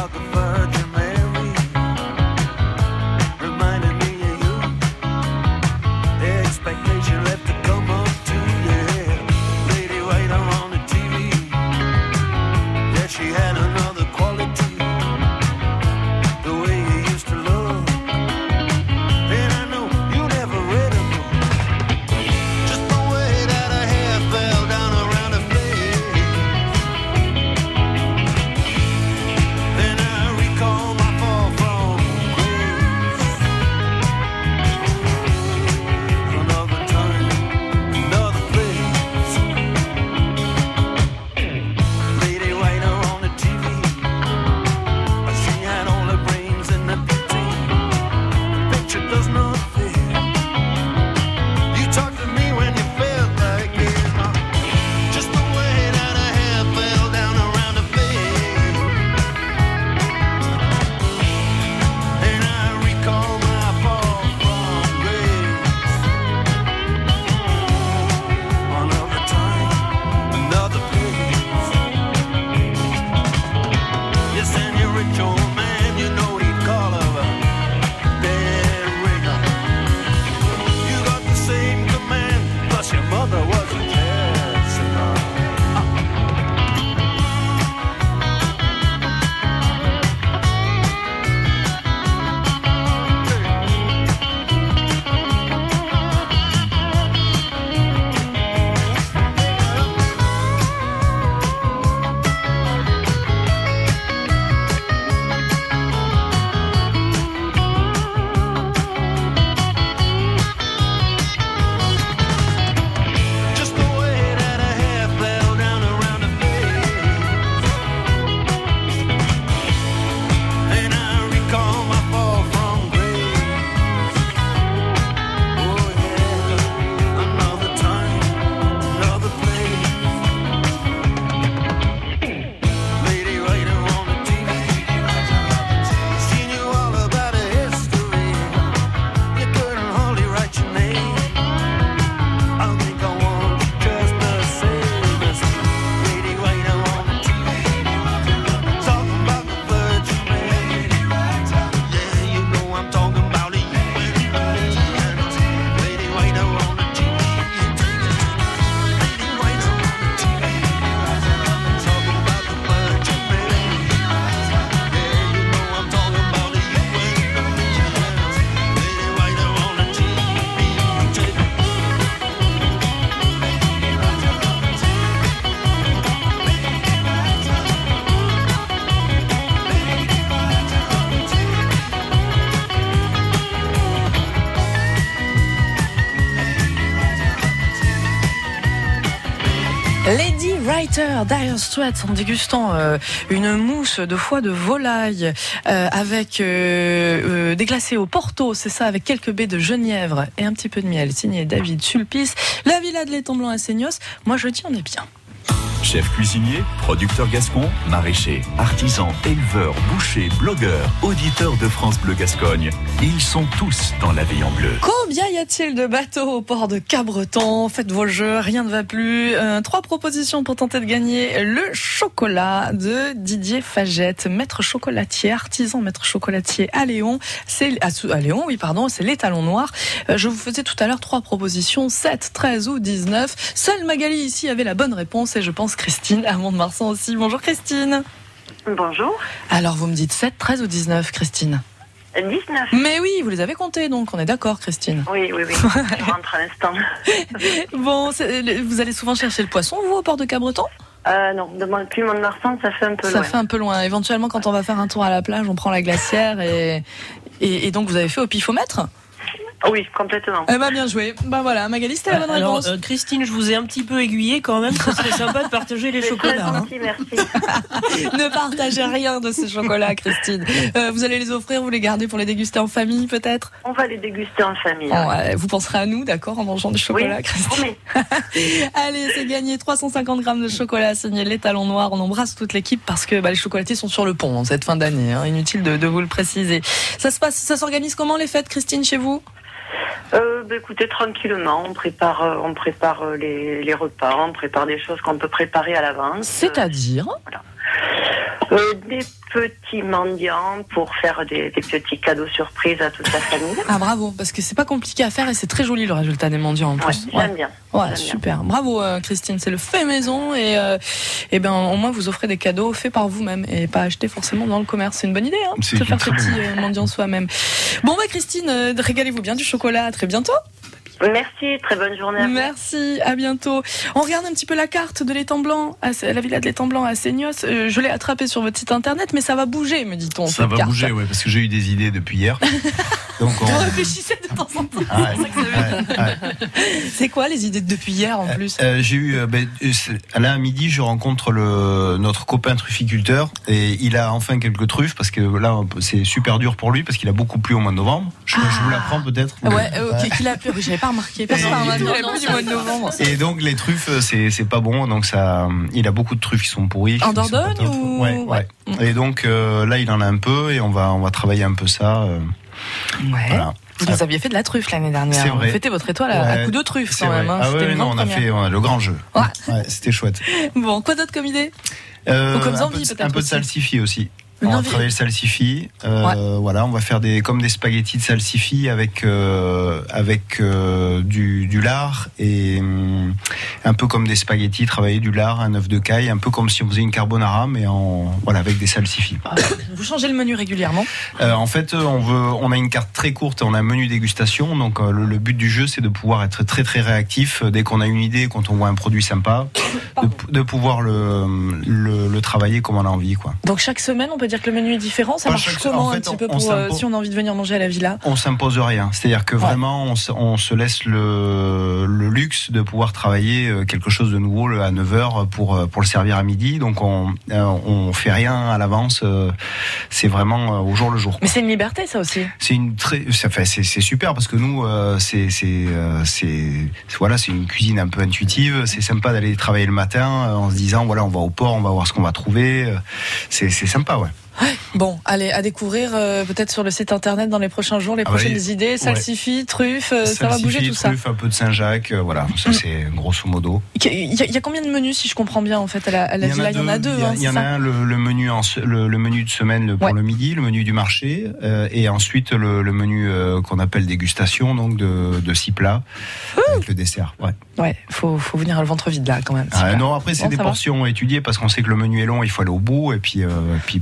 Lighter, Dire Straits, en dégustant euh, une mousse de foie de volaille euh, avec euh, euh, des glacés au Porto, c'est ça, avec quelques baies de genièvre et un petit peu de miel, signé David Sulpice. La Villa de l'Étang Blanc à Seignos. Moi je dis on est bien. Chef cuisinier, producteur gascon, maraîcher, artisan, éleveur, boucher, blogueur, auditeur de France Bleu Gascogne. Ils sont tous dans la vie en bleu. Combien y a-t-il de bateaux au port de Cabreton? Faites vos jeux, rien ne va plus. Euh, trois propositions pour tenter de gagner le chocolat de Didier Fagette, maître chocolatier, artisan maître chocolatier à Léon. C'est à, à Léon, oui pardon, c'est l'étalon noir. Euh, je vous faisais tout à l'heure trois propositions, sept, treize ou dix-neuf. Seule Magali ici avait la bonne réponse et je pense Christine à Mont-de-Marsan aussi. Bonjour Christine. Bonjour. Alors vous me dites sept, treize ou dix-neuf Christine? dix-neuf. Mais oui, vous les avez comptés donc, on est d'accord Christine. Oui, oui, oui. Je rentre à l'instant. Bon, vous allez souvent chercher le poisson vous au port de Cabreton? Euh, non, depuis Mont-de-Marsan, ça fait un peu ça loin. Ça fait un peu loin. Éventuellement, quand on va faire un tour à la plage, on prend la glacière et, et, et donc vous avez fait au pifomètre? Oui, complètement. Eh ben, bien joué. Ben voilà, Magali, c'était la bonne Alors, réponse. Euh, Christine, je vous ai un petit peu aiguillée quand même. Ça serait sympa de partager les C'est chocolats. très gentil, hein. merci. Ne partagez rien de ces chocolats, Christine. Euh, vous allez les offrir, vous les gardez pour les déguster en famille, peut-être? On va les déguster en famille. Oh, ouais, vous penserez à nous, d'accord, en mangeant du chocolat, oui, Christine. Allez, c'est gagné. trois cent cinquante grammes de chocolat signé l'étalon noir. On embrasse toute l'équipe parce que bah, les chocolatiers sont sur le pont en cette fin d'année. Hein. Inutile de, de vous le préciser. Ça se passe, ça s'organise comment les fêtes, Christine, chez vous? Euh, bah, écoutez, tranquillement, on prépare, euh, on prépare euh, les, les repas, on prépare des choses qu'on peut préparer à l'avance. C'est-à-dire euh, voilà. euh, Des petits mendiants pour faire des, des petits cadeaux surprises à toute la famille. Ah bravo, parce que c'est pas compliqué à faire et c'est très joli le résultat des mendiants en plus. Ouais, j'aime bien. Ouais, j'aime super. Bien. Bravo euh, Christine, c'est le fait maison et, euh, et ben au moins vous offrez des cadeaux faits par vous-même et pas achetés forcément dans le commerce. C'est une bonne idée, hein, de se faire ces petits euh, mendiants soi-même. Bon bah Christine, euh, régalez-vous bien du chocolat. À très bientôt. Merci, très bonne journée à vous. Merci, à bientôt. On regarde un petit peu la carte de l'Étang Blanc, à la Villa de l'Étang Blanc à Seignos. Euh, je l'ai attrapée sur votre site internet, mais ça va bouger, me dit-on. Ça va carte. bouger, ouais, parce que j'ai eu des idées depuis hier. Donc on... Vous réfléchissez de temps en temps. Ah ouais, c'est ça que ça veut dire. C'est quoi les idées de depuis hier en plus? euh, J'ai eu, euh, ben, là à midi, je rencontre le, notre copain trufficulteur et il a enfin quelques truffes parce que là c'est super dur pour lui parce qu'il a beaucoup plu au mois de novembre. Je, ah. je vous l'apprends peut-être. Ouais, euh, okay, qu'il a plu. J'avais pas remarqué. Personne n'a remarqué du mois de novembre. Et donc les truffes, c'est c'est pas bon. Donc ça, il a beaucoup de truffes qui sont pourries. En Dordogne ou ouais, ouais. ouais. Et donc euh, là, il en a un peu et on va on va travailler un peu ça. Euh, ouais. Voilà. Vous ça... nous aviez fait de la truffe l'année dernière. C'est vrai. Vous fêtez votre étoile à, ouais, à coup de truffe quand vrai. même. Hein. Ah ouais, non, on a fait on a le grand jeu. Ouais. Ouais, c'était chouette. Bon, quoi d'autre comme idée? euh, Ou comme un envie peu, peut-être. Un peu de aussi. salsifis aussi. On va travailler le salsifis. Euh, ouais. Voilà, on va faire des comme des spaghettis de salsifis avec euh, avec euh, du, du lard et um, un peu comme des spaghettis, travailler du lard, un œuf de caille, un peu comme si on faisait une carbonara, mais en voilà avec des salsifis. Vous changez le menu régulièrement? euh, En fait, on veut, on a une carte très courte, on a un menu dégustation, donc euh, le, le but du jeu, c'est de pouvoir être très très réactif dès qu'on a une idée, quand on voit un produit sympa, de, de pouvoir le, le le travailler comme on a envie, quoi. Donc chaque semaine, on peut dire que le menu est différent. Ça Pas marche chaque... comment en fait, un petit on, peu on pour euh, si on a envie de venir manger à la villa? On s'impose rien. C'est-à-dire que vraiment, ouais. on, se, on se laisse le, le luxe de pouvoir travailler quelque chose de nouveau à neuf heures pour, pour le servir à midi. Donc on on fait rien à l'avance. C'est vraiment au jour le jour. Mais c'est une liberté, ça aussi. C'est une très, ça fait, c'est, c'est super parce que nous, c'est, c'est, c'est, voilà, c'est une cuisine un peu intuitive. C'est sympa d'aller travailler le matin en se disant voilà, on va au port, on va voir ce qu'on va trouver. C'est, c'est sympa, ouais. Bon, allez, à découvrir euh, peut-être sur le site internet dans les prochains jours, les ah prochaines oui, idées, salsifis, ouais. truffes, euh, salsifis, ça va bouger tout ça. Truffes, un peu de Saint-Jacques, euh, voilà, ça mm. c'est grosso modo. Il y, a, il y a combien de menus, si je comprends bien, en fait, à la, à la villa? Il y en a deux. Il y, a, hein, il y en a un, le, le, menu en, le, le menu de semaine pour ouais. le midi, le menu du marché, euh, et ensuite le, le menu euh, qu'on appelle dégustation, donc de, de six plats, mmh. avec le dessert. Ouais, ouais, faut, faut venir le ventre vide là, quand même. Ah, non, après c'est bon, des portions va. étudiées parce qu'on sait que le menu est long, il faut aller au bout, et puis, euh, puis pas,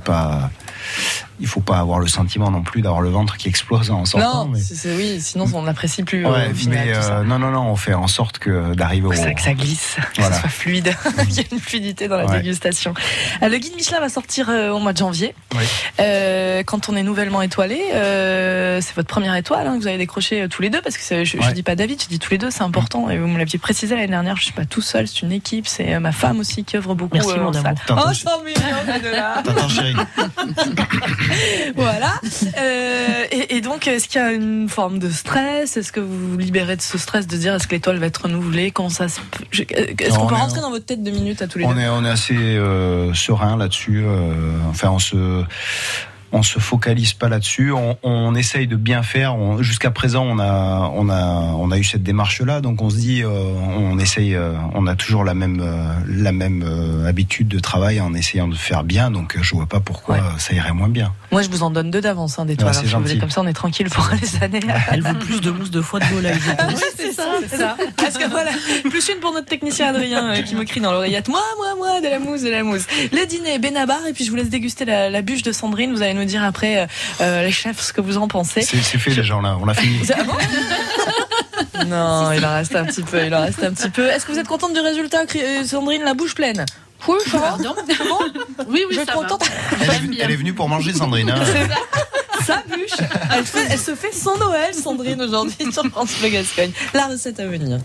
pas, il faut pas avoir le sentiment non plus d'avoir le ventre qui explose en sortant. Non, mais... c'est, c'est, oui, sinon on n'apprécie plus. Ouais, euh, au final, mais tout ça. euh, non, non, non, on fait en sorte que d'arriver au. C'est que ça glisse, que Voilà. ça soit fluide, qu'il y ait une fluidité dans la Ouais. dégustation. Euh, le guide Michelin va sortir euh, au mois de janvier. Oui. Euh, quand on est nouvellement étoilé, euh, c'est votre première étoile hein, que vous avez décroché euh, tous les deux, parce que c'est, je, Ouais. je dis pas David, je dis tous les deux, c'est important. Et vous me l'aviez précisé l'année dernière, je suis pas tout seul, c'est une équipe, c'est euh, ma femme aussi qui œuvre beaucoup. Merci, euh, mon en amour. salle. T'entends, Oh, cent millions de dollars. T'entends, chérie? Voilà. Euh, et, et donc, est-ce qu'il y a une forme de stress? Est-ce que vous vous libérez de ce stress de dire est-ce que l'étoile va être renouvelée? Comment ça se... je- Est-ce Non, qu'on peut on est- rentrer dans votre tête deux minutes à tous les On deux? est, on est assez euh, serein là-dessus. euh, enfin, on se, on se focalise pas là-dessus. On, on essaye de bien faire. On- jusqu'à présent, on a, on a, on a eu cette démarche-là. Donc, on se dit, euh, on essaye. euh, on a toujours la même, euh, la même euh, habitude de travail en essayant de faire bien. Donc, je vois pas pourquoi Ouais. ça irait moins bien. Moi, je vous en donne deux d'avance, hein, d'étoiles. Ouais, c'est hein, si vous voulez. gentil. Comme ça, on est tranquille pour les années. Elle veut plus de mousse de foie de volaille. je pense. Oui, c'est ça, c'est ça. Parce que voilà, plus une pour notre technicien Adrien euh, qui me crie dans l'oreillette. Moi, moi, moi, de la mousse, de la mousse. Le dîner Benabar, et puis je vous laisse déguster la, la bûche de Sandrine. Vous allez nous dire après, euh, euh, les chefs, ce que vous en pensez. C'est, c'est fait déjà. On a, on a fini. Ah bon Non, il en reste un petit peu, il en reste un petit peu. Est-ce que vous êtes contente du résultat, Cri- euh, Sandrine, la bouche pleine? Oui, ça va. Pardon C'est bon. Oui, oui, Je ça suis contente. Elle est, J'aime venue- bien. elle est venue pour manger, Sandrine. hein. Sa bûche, elle, fait- elle se fait son Noël, Sandrine, aujourd'hui sur France Bleu Gascogne. La recette à venir.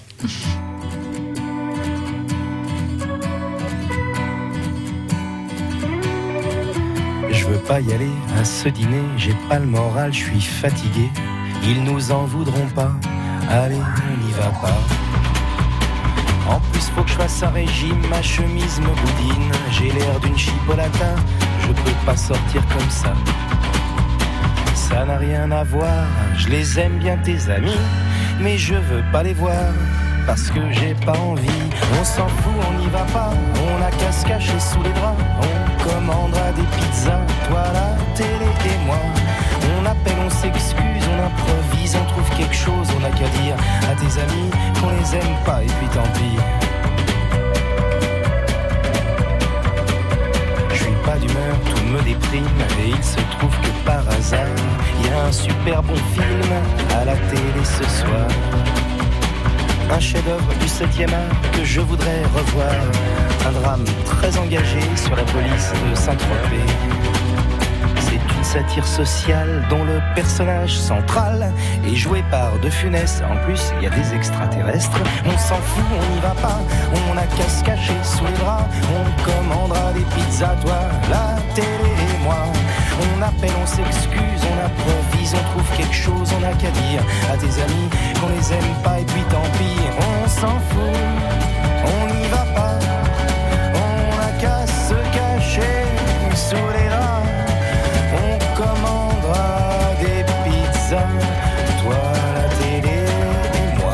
Je veux pas y aller à ce dîner, j'ai pas le moral, je suis fatigué. Ils nous en voudront pas, allez, on n'y va pas. En plus, faut que je fasse un régime, ma chemise me boudine. J'ai l'air d'une chipolata, je peux pas sortir comme ça. Ça n'a rien à voir, je les aime bien tes amis, mais je veux pas les voir. Parce que j'ai pas envie, on s'en fout, on n'y va pas. On a qu'à se cacher sous les draps. On commandera des pizzas, toi la télé et moi. On appelle, on s'excuse, on improvise, on trouve quelque chose. On a qu'à dire à tes amis qu'on les aime pas et puis tant pis. Je suis pas d'humeur, tout me déprime. Et il se trouve que par hasard, il y a un super bon film à la télé ce soir. Un chef-d'œuvre du septième art que je voudrais revoir. Un drame très engagé sur la police de Saint-Tropez. C'est une satire sociale dont le personnage central est joué par De Funès. En plus, il y a des extraterrestres. On s'en fout, on n'y va pas. On a qu'à se cacher sous les draps. On commandera des pizzas, toi, la télé et moi. On appelle, on s'excuse, on improvise, on trouve quelque chose, on a qu'à dire à tes amis qu'on les aime pas et puis tant pis, on s'en fout, on n'y va pas, on a qu'à se cacher sous les draps, on commandera des pizzas, toi la télé et moi.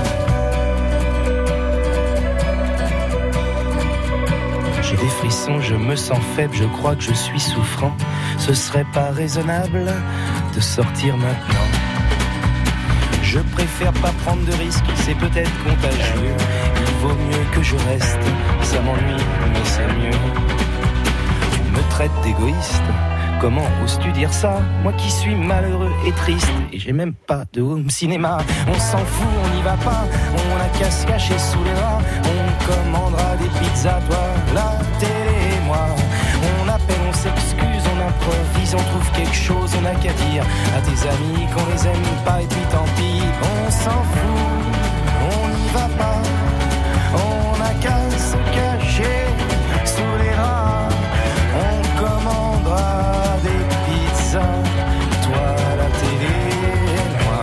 J'ai des frissons, je me sens faible, je crois que je suis souffrant. Ce serait pas raisonnable de sortir maintenant. Je préfère pas prendre de risques, c'est peut-être contagieux. Il vaut mieux que je reste, ça m'ennuie, mais c'est mieux. Tu me traites d'égoïste, comment oses-tu dire ça? Moi qui suis malheureux et triste, et j'ai même pas de home cinéma. On s'en fout, on n'y va pas, on a qu'à se cacher sous les draps. On commandera des pizzas, toi, la télé et moi. On appelle, on s'excuse, on improvise, on trouve quelque chose, on a qu'à dire à tes amis qu'on les aime pas et puis tant pis, on s'en fout, on n'y va pas, on a qu'à se cacher sous les draps, on commandera des pizzas, toi la télé et moi.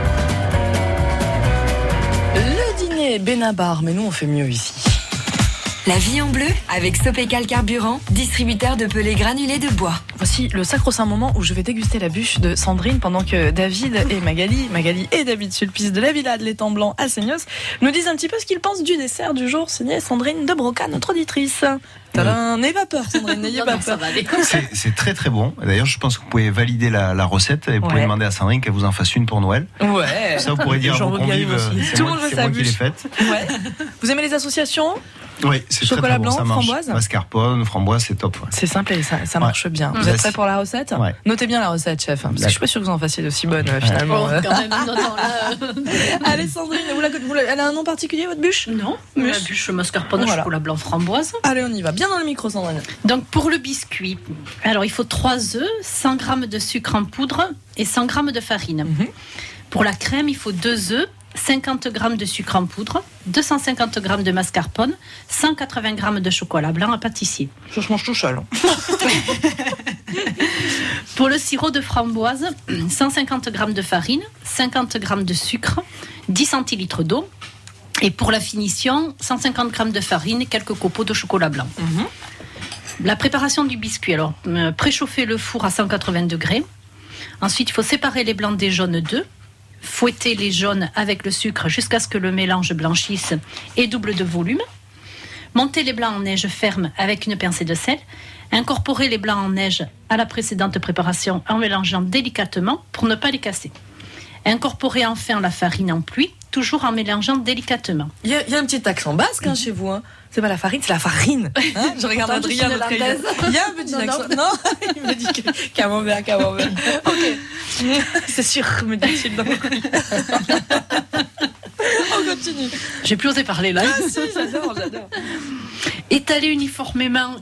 Le dîner Benabar, mais nous on fait mieux ici. La vie en bleu avec Sopécal Carburant, distributeur de pelés granulés de bois. Voici le sacro-saint moment où je vais déguster la bûche de Sandrine pendant que David et Magali, Magali et David Sulpice de la Villa de l'Étang Blanc à Seignos nous disent un petit peu ce qu'ils pensent du dessert du jour signé Sandrine de Broca, notre auditrice. Tadam, n'ayez pas peur Sandrine, n'ayez pas peur. C'est, c'est très très bon. D'ailleurs, je pense que vous pouvez valider la, la recette et vous pouvez Ouais. demander à Sandrine qu'elle vous en fasse une pour Noël. Ouais. Ça, vous pourrez dire à J'en vos veux bien convives, une aussi. euh, c'est Tout le moi, monde veut c'est sa moi qui l'ai bûche. faite. Ouais. Vous aimez les associations? Oui, c'est très, Chocolat très bon, blanc, ça marche. framboise Mascarpone, framboise, c'est top. Ouais. C'est simple et ça, ça marche Ouais. bien. Vous Vous êtes assi- prêts pour la recette? Ouais. Notez bien la recette, chef, hein, parce que je suis pas sûre que vous en fassiez d'aussi bonne euh, finalement. Oh, quand même, non, non, là, Allez Sandrine, vous la, vous la- elle a un nom particulier votre bûche? Non, la bûche mascarpone, Voilà. chocolat blanc, framboise. Allez, on y va. Bien dans le micro, Sandrine. Donc pour le biscuit, alors il faut trois œufs, cent grammes de sucre en poudre et cent grammes de farine. Pour la crème, il faut deux œufs, cinquante grammes de sucre en poudre, deux cent cinquante grammes de mascarpone, cent quatre-vingts grammes de chocolat blanc à pâtissier. Ça se mange tout seul. Pour le sirop de framboise, cent cinquante grammes de farine, cinquante grammes de sucre, dix centilitres d'eau. Et pour la finition, cent cinquante grammes de farine et quelques copeaux de chocolat blanc. La préparation du biscuit, alors euh, préchauffer le four à cent quatre-vingts degrés. Ensuite, il faut séparer les blancs des jaunes d'œufs. Fouetter les jaunes avec le sucre jusqu'à ce que le mélange blanchisse et double de volume. Monter les blancs en neige ferme avec une pincée de sel. Incorporer les blancs en neige à la précédente préparation en mélangeant délicatement pour ne pas les casser. Incorporer enfin la farine en pluie, toujours en mélangeant délicatement. Il y, a, il y a un petit accent basque hein, chez vous. Hein. C'est pas la farine, c'est la farine. Hein, je regarde Pourtant, Adrien, je suis notre néerlandaise. élève. Il y a un petit Non, accent. non. Non, il me dit que camembert, camembert. Ok. C'est sûr, me dit-il dans l'oreille. On continue. J'ai plus osé parler là. Ah si, j'adore, j'adore. Étaler uniformément.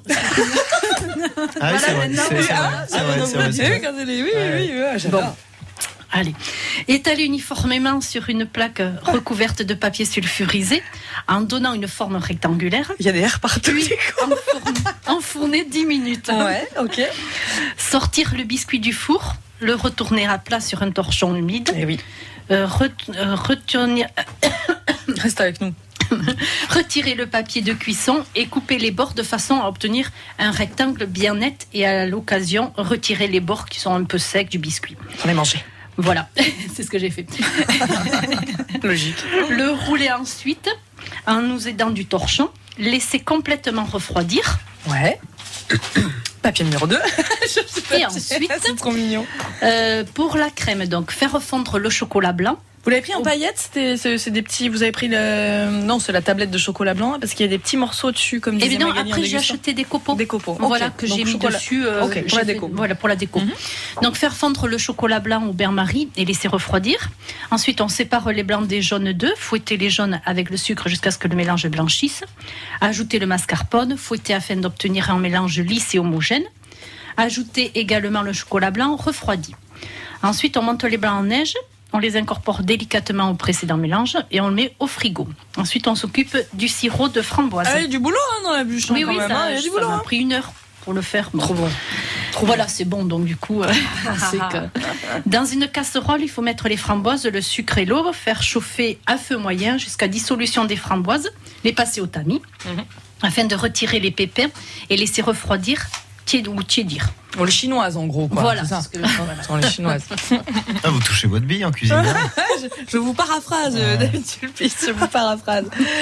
Ah oui, c'est vrai, maintenant, c'est- oui, c'est ah, vrai, c'est ah, vrai, non, c'est vrai, vous c'est avez vrai. vu quand elle est- oui, Ouais. oui, oui, oui, j'adore. Bon. Allez, étaler uniformément sur une plaque recouverte de papier sulfurisé en donnant une forme rectangulaire. Il y a des airs partout. Puis enfourner, enfourner dix minutes. Ouais, ok. Sortir le biscuit du four, le retourner à plat sur un torchon humide. Eh oui. Euh, ret- euh, retourner- Reste avec nous. Retirer le papier de cuisson et couper les bords de façon à obtenir un rectangle bien net et à l'occasion retirer les bords qui sont un peu secs du biscuit. On les manger. Voilà, c'est ce que j'ai fait. Logique. Le rouler ensuite en nous aidant du torchon, laisser complètement refroidir. Ouais. Papier numéro deux. Et ensuite, c'est trop mignon. Euh, pour la crème, donc faire fondre le chocolat blanc. Vous l'avez pris en paillettes? C'était, c'est, c'est des petits. Vous avez pris le. Non, c'est la tablette de chocolat blanc parce qu'il y a des petits morceaux dessus, comme disait Évidemment, Magali en après j'ai dégustant. acheté des copeaux. Des copeaux. Voilà Ok. que Donc, j'ai mis chocolat. dessus. euh, Ok, pour j'ai la fait- déco. Voilà pour la déco. Donc faire fondre le chocolat blanc au bain-marie et laisser refroidir. Ensuite, on sépare les blancs des jaunes d'œufs, fouetter les jaunes avec le sucre jusqu'à ce que le mélange blanchisse. Ajouter le mascarpone, fouetter afin d'obtenir un mélange lisse et homogène. Ajouter également le chocolat blanc refroidi. Ensuite, on monte les blancs en neige. On les incorpore délicatement au précédent mélange et on le met au frigo. Ensuite, on s'occupe du sirop de framboise. Ah, il y a du boulot hein, dans la bûche. Oui, hein, quand oui, même, ça, hein, il y a du ça boulot. m'a hein. pris une heure pour le faire. Bon. Trop bon. Voilà, c'est bon. Donc du coup, euh, c'est que dans une casserole, il faut mettre les framboises, le sucre et l'eau, faire chauffer à feu moyen jusqu'à dissolution des framboises, les passer au tamis, afin de retirer les pépins et laisser refroidir tiède ou tiédir. On les chinoises en gros. Quoi, Voilà, c'est ça. c'est ce que- voilà. Ce sont les chinoises. Ah, vous touchez votre bille en cuisine. je, je vous paraphrase, euh, David Sulpice, je vous paraphrase.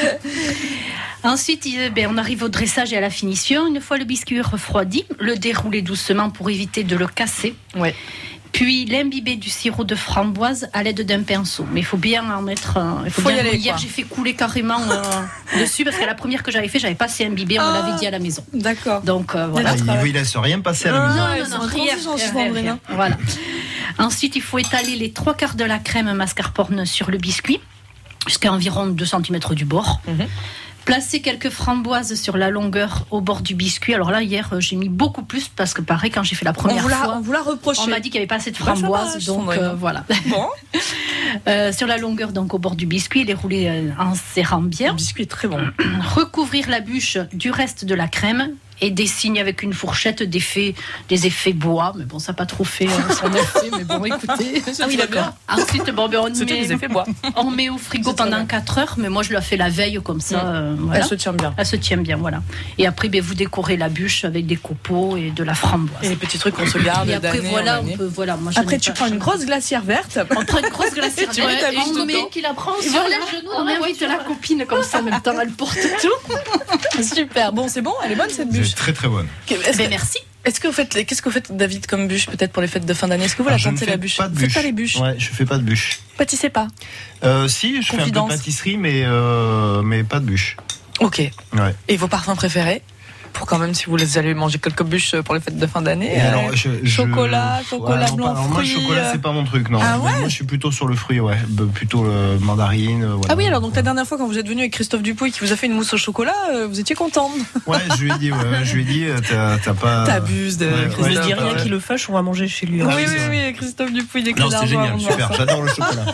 Ensuite, il- ben, on arrive au dressage et à la finition. Une fois le biscuit refroidi, le dérouler doucement pour éviter de le casser. Ouais. Puis l'imbiber du sirop de framboise à l'aide d'un pinceau. Mais il faut bien en mettre. un- Il faut Faut y bien- aller, Hier, quoi. j'ai fait couler carrément euh, dessus parce que la première que j'avais fait, j'avais pas assez imbibé. On Ah. l'avait dit à la maison. D'accord. Donc euh, voilà. Ah, il, il laisse rien passer à la Ah, maison. Non, ils non, sont non, rien, intransigeants, rien, Sandrine, rien. hein. Voilà. Ensuite, il faut étaler les trois quarts de la crème mascarpone sur le biscuit jusqu'à environ deux centimètres du bord. Mhm. Placer quelques framboises sur la longueur au bord du biscuit. Alors là, hier, euh, j'ai mis beaucoup plus parce que pareil, quand j'ai fait la On première vous, la, fois, on vous la reproche. on m'a dit qu'il n'y avait pas assez de Bah, ça framboises. marche, donc Sandrine. euh, voilà. Bon. Euh, sur la longueur, donc au bord du biscuit, les rouler euh, en serrant bien. Le biscuit est très bon. Recouvrir la bûche du reste de la crème et des signes avec une fourchette, des effets, des effets bois. Mais bon, ça n'a pas trop fait euh, son effet. Mais bon, écoutez. Ah oui, d'accord. Ensuite, bon, ben, on, C'était met, des effets bois. on met au frigo C'est pendant bien. quatre heures. Mais moi, je la fais la veille comme ça. Mmh. euh, voilà. Elle se tient bien. Elle se tient bien, voilà. Et après, ben, vous décorez la bûche avec des copeaux et de la framboise. Et les petits trucs qu'on se garde Et après, d'année voilà, en année. on peut, voilà. Moi, je Après, n'ai tu pas- prends une grosse glacière verte. On prend une grosse glacière Tu mets ta et bûche on dedans. met qui la prend Et sur voilà. les genoux. On invite la copine comme ça en même temps. Elle porte tout. Super. Bon, c'est bon. Elle est bonne cette bûche. C'est très très bonne. Est-ce que- Ben, merci. Est-ce que vous faites, les- qu'est-ce que vous faites, David, comme bûche, peut-être pour les fêtes de fin d'année? Est-ce que vous la Alors, je ne tentez fais la bûche? pas de Vous faites bûche. pas les bûches? Ouais, je fais pas de bûche. Pâtissez pas. Euh, si, je Confidence. fais un peu de pâtisserie, mais euh, mais pas de bûche. Ok. Ouais. Et vos parfums préférés? Pour quand même, si vous allez manger quelques bûches pour les fêtes de fin d'année. Et euh, alors, je- je- chocolat, Ouais, chocolat non, blanc, pas- alors, moi, le fruits. chocolat, euh. c'est pas mon truc, non. Ah ouais Moi, je suis plutôt sur le fruit, ouais. B- Plutôt euh, mandarine. euh, voilà. Ah oui, alors donc la dernière fois quand vous êtes venu avec Christophe Dupouy qui vous a fait une mousse au chocolat, euh, vous étiez content. Ouais, je lui ai dit, ouais, je lui ai dit, euh, t'as t'as pas. T'abuses de Ouais, Christophe. ouais, Ne dis t'as rien pas- qui le fâche, on va manger chez lui. Oui, hein. oui, c'est oui, Christophe Dupouy des Non, c'est génial, super. J'adore le chocolat.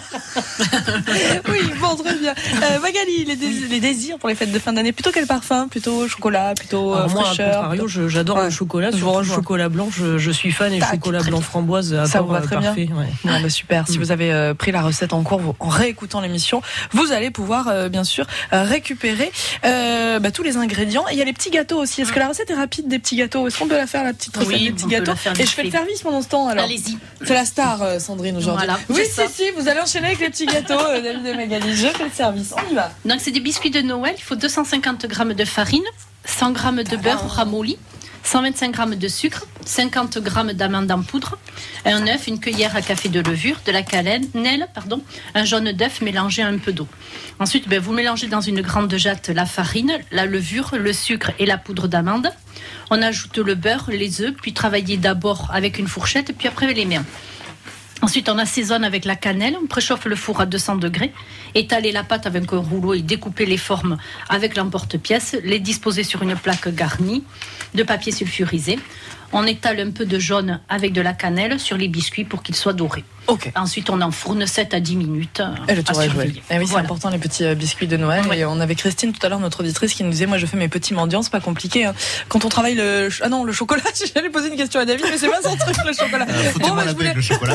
Oui, bon, très bien. Euh, Magali, les, dés- les désirs pour les fêtes de fin d'année, plutôt quel parfum? Plutôt chocolat, plutôt euh, Alors moi, à fraîcheur? contrario, je- j'adore Ouais. le chocolat. Je Surtout vous le rejoins. chocolat blanc, je, je suis fan et Tac, chocolat très blanc bien. framboise, Ça accord, vous va euh, très parfait. bien. Ouais. Bon, bah, super. Si Mm. vous avez euh, pris la recette en cours, vous- en réécoutant l'émission, vous allez pouvoir euh, bien sûr euh, récupérer euh, bah, tous les ingrédients. Et il y a les petits gâteaux aussi. Est-ce que la recette est rapide des petits gâteaux? Est-ce qu'on peut la faire, la petite recette Oui, des petits on peut gâteaux? la faire Et vite je fais le fait. service pendant ce temps alors. Allez-y. C'est la star, euh, Sandrine, aujourd'hui. Voilà, oui, c'est si, ça. si, vous allez enchaîner avec les petits gâteaux, euh, David et Magali. Je fais le service. On y va. Donc, c'est des biscuits de Noël. Il faut deux cent cinquante grammes de farine, cent grammes de beurre ramolli, cent vingt-cinq grammes de sucre, cinquante grammes d'amandes en poudre, un œuf, une cuillère à café de levure, de la cannelle, pardon, un jaune d'œuf mélangé à un peu d'eau. Ensuite, ben, vous mélangez dans une grande jatte la farine, la levure, le sucre et la poudre d'amande. On ajoute le beurre, les œufs, puis travaillez d'abord avec une fourchette, puis après les mains. Ensuite, on assaisonne avec la cannelle, on préchauffe le four à deux cents degrés, étalez la pâte avec un rouleau et découpez les formes avec l'emporte-pièce, les disposer sur une plaque garnie de papier sulfurisé. On étale un peu de jaune avec de la cannelle sur les biscuits pour qu'ils soient dorés. Ok. Ensuite, on enfourne sept à dix minutes. euh, Et le tour à est joué. surveiller. Eh oui, c'est Voilà. important les petits euh, biscuits de Noël. Et on avait Christine tout à l'heure, notre auditrice, qui nous disait, moi je fais mes petits mendiants, c'est pas compliqué. hein. Quand on travaille le, ch- ah non, le chocolat, j'allais poser une question à David, mais c'est pas son truc le chocolat. Euh, Foutez-moi bah, la je paix avec le chocolat.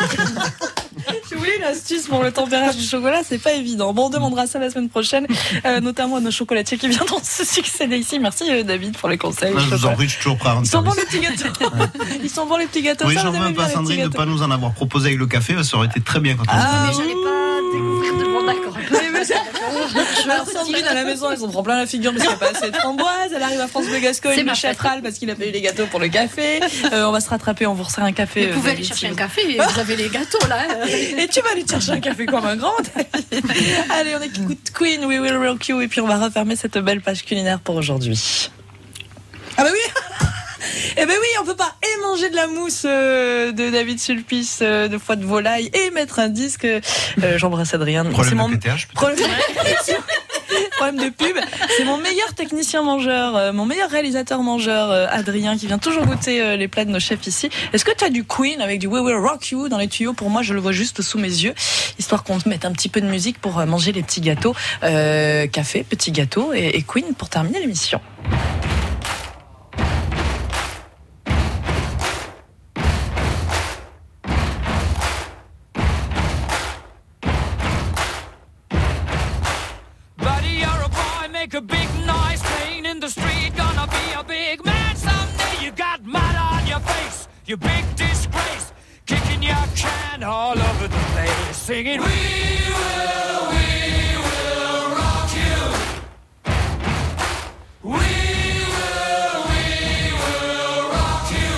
Si vous voulez une astuce pour le tempérage du chocolat, c'est pas évident. Bon, on demandera ça la semaine prochaine, euh, notamment à nos chocolatiers qui viendront se succéder ici. Merci euh, David pour les conseils. Ouais, je vous en prie, je suis toujours prêt à rendre Ils sont bons service. les petits gâteaux. Ils sont bons les petits gâteaux. Oui, Ça, j'en vous veux aimez pas, bien, les petits Sandrine, de gâteaux. pas nous en avoir proposé avec le café, ça aurait été très bien quand on Ah, Mais j'allais pas découvrir de bon d'accord. Oui, mais c'est- Alors, Sandrine à la maison, elle s'en prend plein la figure parce qu'il n'y a pas assez de framboises. Elle arrive à France Bleu Gascogne, C'est le ma chef fête. râle parce qu'il a pas eu les gâteaux pour le café. Euh, on va se rattraper, on vous resserre un café. Vous euh, pouvez aller David, chercher si un vous- café, vous avez les gâteaux là. hein. Et tu vas aller te chercher un café comme un grand. David. Allez, on écoute Queen, We Will Rock You, et puis on va refermer cette belle page culinaire pour aujourd'hui. Ah bah oui. Eh ben oui, on peut pas et manger de la mousse euh, de David Sulpice euh, de foie de volaille et mettre un disque. Euh, J'embrasse Adrien. Problème C'est de mon P T H, peut-être. problème... problème de pub. C'est mon meilleur technicien mangeur, euh, mon meilleur réalisateur mangeur, euh, Adrien, qui vient toujours goûter euh, les plats de nos chefs ici. Est-ce que tu as du Queen avec du We Will Rock You dans les tuyaux? Pour moi, je le vois juste sous mes yeux, histoire qu'on te mette un petit peu de musique pour euh, manger les petits gâteaux. Euh, café, petits gâteaux et, et Queen pour terminer l'émission. Buddy, you're a boy, make a big noise, playing in the street, gonna be a big man someday. You got mud on your face, you big disgrace, kicking your can all over the place, singing, We will, we will rock you. We will, we will rock you.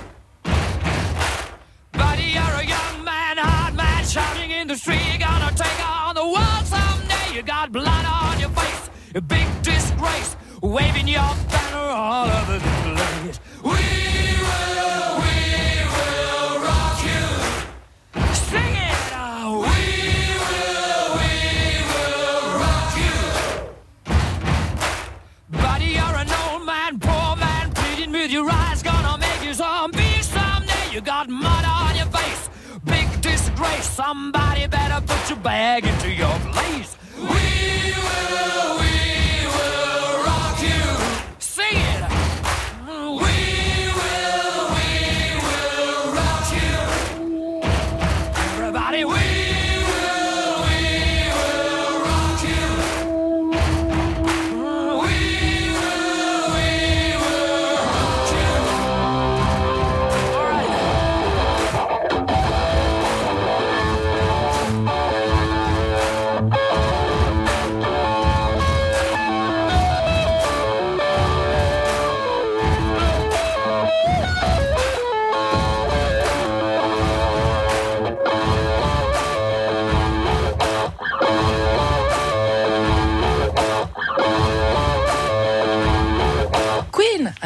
Buddy, you're a young man, hard man, shouting in the street, you're gonna take on the world someday. You got blood on your face, a big disgrace, waving your banner all over the place. We will, we will rock you. Sing it out. We will, we will rock you. Buddy, you're an old man, poor man, pleading with your eyes, gonna make you zombie someday. You got mud on your face, big disgrace. Somebody better put your bag into your place. We will, we will rock you. Sing it.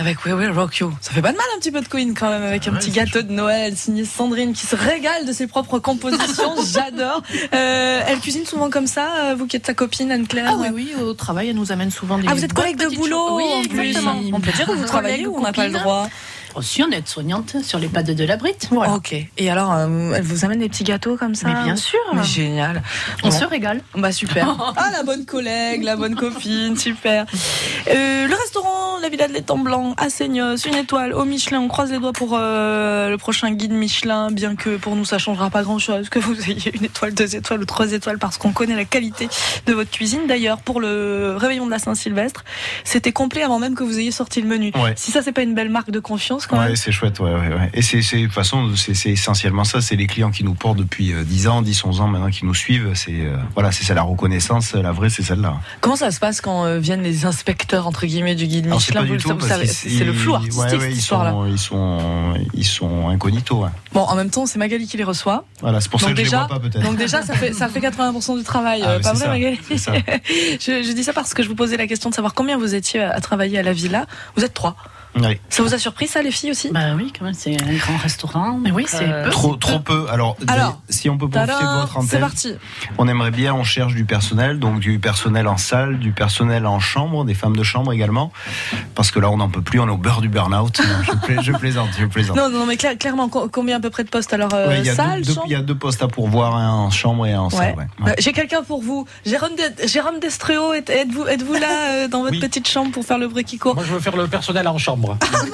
avec We Will Rock You. Ça fait pas de mal un petit peu de Queen quand même, avec ah un ouais, petit gâteau de Noël signé Sandrine qui se régale de ses propres compositions. J'adore. Euh, elle cuisine souvent comme ça, vous qui êtes sa copine Anne-Claire? Ah oui, oui, au travail, elle nous amène souvent des... Ah, vous êtes collègue de boulot? Oui, exactement. On peut dire que vous travaillez ou on n'a pas le droit? Aussi, on est soignante sur les pattes de la Brite. Voilà. Ok. Et alors, euh, elle vous amène des petits gâteaux comme ça? Mais bien sûr. Mais génial. On bon. se régale. Bah super. Ah, la bonne collègue, la bonne copine, super. Euh, le restaurant La Villa de l'Étang Blanc à Seignos, une étoile au Michelin. On croise les doigts pour euh, le prochain guide Michelin, bien que pour nous ça changera pas grand-chose que vous ayez une étoile, deux étoiles ou trois étoiles, parce qu'on connaît la qualité de votre cuisine. D'ailleurs, pour le réveillon de la Saint-Sylvestre, c'était complet avant même que vous ayez sorti le menu. Ouais. Si ça, c'est pas une belle marque de confiance quand ouais, même. C'est chouette. Ouais, ouais, ouais. Et c'est, c'est, de toute façon, c'est, c'est essentiellement ça. C'est les clients qui nous portent depuis euh, dix ans, dix, onze ans maintenant, qui nous suivent. C'est, euh, voilà, c'est ça la reconnaissance. La vraie, c'est celle-là. Comment ça se passe quand euh, viennent les inspecteurs, entre guillemets, du guide Michelin? Vous, tout, vous savez, c'est, c'est le flou artistique, ouais, ouais, cette ils histoire-là. Sont, ils, sont, ils sont incognito. Ouais. Bon, en même temps, c'est Magali qui les reçoit. Voilà, c'est pour donc ça que déjà, je les vois pas, peut-être. Donc déjà, ça fait, ça fait quatre-vingts pour cent du travail. Ah, pas vrai, ça, Magali? ça. je, je dis ça parce que je vous posais la question de savoir combien vous étiez à travailler à la Villa. Vous êtes trois. Oui. Ça vous a surpris, ça, les filles aussi? Bah oui, quand même, c'est un grand restaurant. Mais oui, c'est euh, peu. Trop, trop peu. Alors, Alors si on peut profiter tada, de votre antenne, c'est parti. On aimerait bien, on cherche du personnel, donc du personnel en salle, du personnel en chambre, des femmes de chambre également, parce que là, on n'en peut plus, on est au beurre du burn-out. Non, je, pla- je plaisante, je plaisante. Non, non, mais clair, clairement, combien à peu près de postes alors euh, ouais, il y a salle, deux, chambre deux, il y a deux postes à pourvoir, un en chambre et un en ouais. salle. Ouais. Ouais. Euh, j'ai quelqu'un pour vous. Jérôme, de, Jérôme Destreo, êtes-vous, êtes-vous là euh, dans votre oui. petite chambre pour faire le bruit qui court? Moi, je veux faire le personnel en chambre.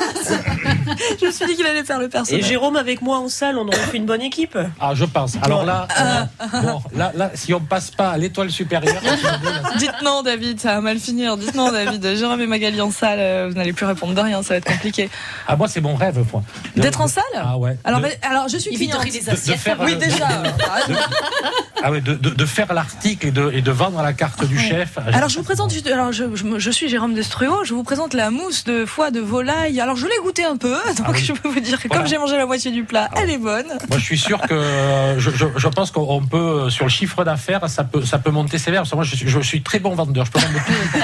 Je me suis dit qu'il allait faire le personnel. Et Jérôme avec moi en salle, on aurait fait une bonne équipe. Ah, je pense. Alors là, euh, bon, là, là, si on passe pas à l'étoile supérieure. Dites non, David, ça va mal finir. Dites non, David. Jérôme et Magali en salle, euh, vous n'allez plus répondre de rien, ça va être compliquté. Ah, moi, c'est mon rêve, moi. De, D'être en salle? Ah ouais. Alors, de, alors je suis cliente. Les assiettes. De, de faire, oui, euh, déjà. De, de, ah ouais, de, de, de faire l'article et de, et de vendre la carte du ouais. chef. Alors je vous présente, alors je, je, je suis Jérôme Destruo, je vous présente la mousse de foie de volaille. Alors je l'ai goûté un peu, donc ah oui. je peux vous dire que voilà. Comme j'ai mangé la moitié du plat, elle est bonne. Moi je suis sûr que je, je, je pense qu'on peut, sur le chiffre d'affaires, ça peut, ça peut monter sévère. Parce que moi je suis, je suis très bon vendeur, je peux vendre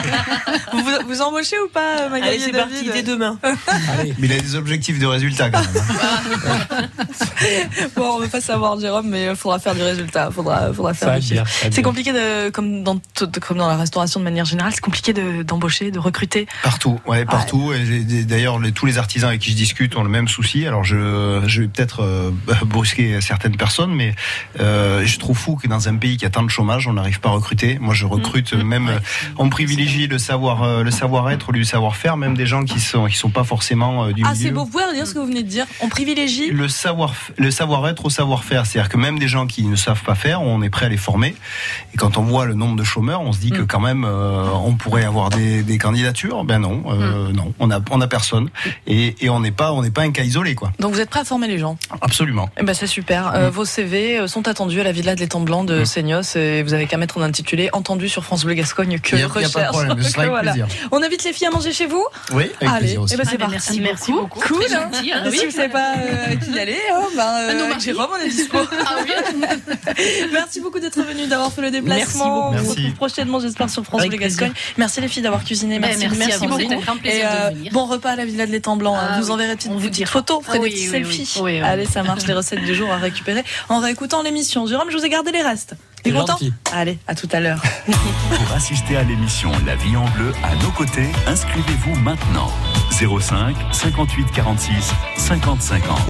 tout. vous, vous embauchez ou pas, Magali? Allez, c'est et David? parti, dès demain. Allez. Mais il a des objectifs de résultats quand même. Bon, on ne veut pas savoir, Jérôme, mais il faudra faire du résultat. Il faudra, faudra faire ça du bien, chiffre. C'est compliqué, de, comme, dans, comme dans la restauration de manière générale, c'est compliqué de, d'embaucher, de recruter. Partout, ouais, partout. Ouais. Et d'ailleurs, les, tous les artisans avec qui je discute ont le même souci. Alors, je, je vais peut-être euh, brusquer certaines personnes, mais euh, je trouve fou que dans un pays qui a tant de chômage, on n'arrive pas à recruter. Moi, je recrute mmh, même. Ouais, on privilégie le savoir, euh, le savoir-être au lieu du savoir-faire, même des gens qui sont, qui sont pas forcément euh, du ah, milieu. Ah, c'est beau. Vous pouvez dire ce que vous venez de dire. On privilégie le savoir, le savoir-être au savoir-faire. C'est-à-dire que même des gens qui ne savent pas faire, on est prêt à les former. Et quand on voit le nombre de chômeurs, on se dit mmh. que quand même, euh, on pourrait avoir des, des candidatures. Ben non, euh, mmh. non, on a, on a personne. Et, et on n'est pas, on n'est pas un cas isolé, quoi. Donc vous êtes prêt à former les gens? Absolument. Eh ben c'est super. Mmh. Euh, vos C V sont attendus à la Villa de l'Étang Blanc de mmh. Seignos et vous avez qu'à mettre en intitulé entendu sur France Bleu Gascogne que y a, recherche. Y a pas de problème, ce sera avec voilà. plaisir. On invite les filles à manger chez vous? Oui, avec Allez, plaisir aussi. Eh ben c'est ah, parti. Merci, merci beaucoup. Cool. Très gentil, hein, et oui. si vous ne savez pas euh, qui y aller, hein, ben, euh, avec Jérôme, on est dispo. Ah, oui. Merci beaucoup d'être venu, d'avoir fait le déplacement. Merci beaucoup. Vous vous retrouvez prochainement, j'espère, sur France Bleu Gascogne. Merci les filles d'avoir cuisiné. Merci, merci, merci à vous. beaucoup. C'était un grand plaisir et, euh, de venir. Bon repas à la Villa de l'Étang Blanc. Ah, vous oui. enverrez une petite vous photo, vous ferez oui, des petits oui, selfies. Oui, oui, oui. Allez, ça marche. Les recettes du jour à récupérer en réécoutant l'émission. Jérôme, je vous ai gardé les restes. T'es content? Allez, à tout à l'heure. Pour assister à l'émission La Vie en Bleu à nos côtés, inscrivez-vous maintenant. zéro cinq cinquante-huit quarante-six cinquante cinquante.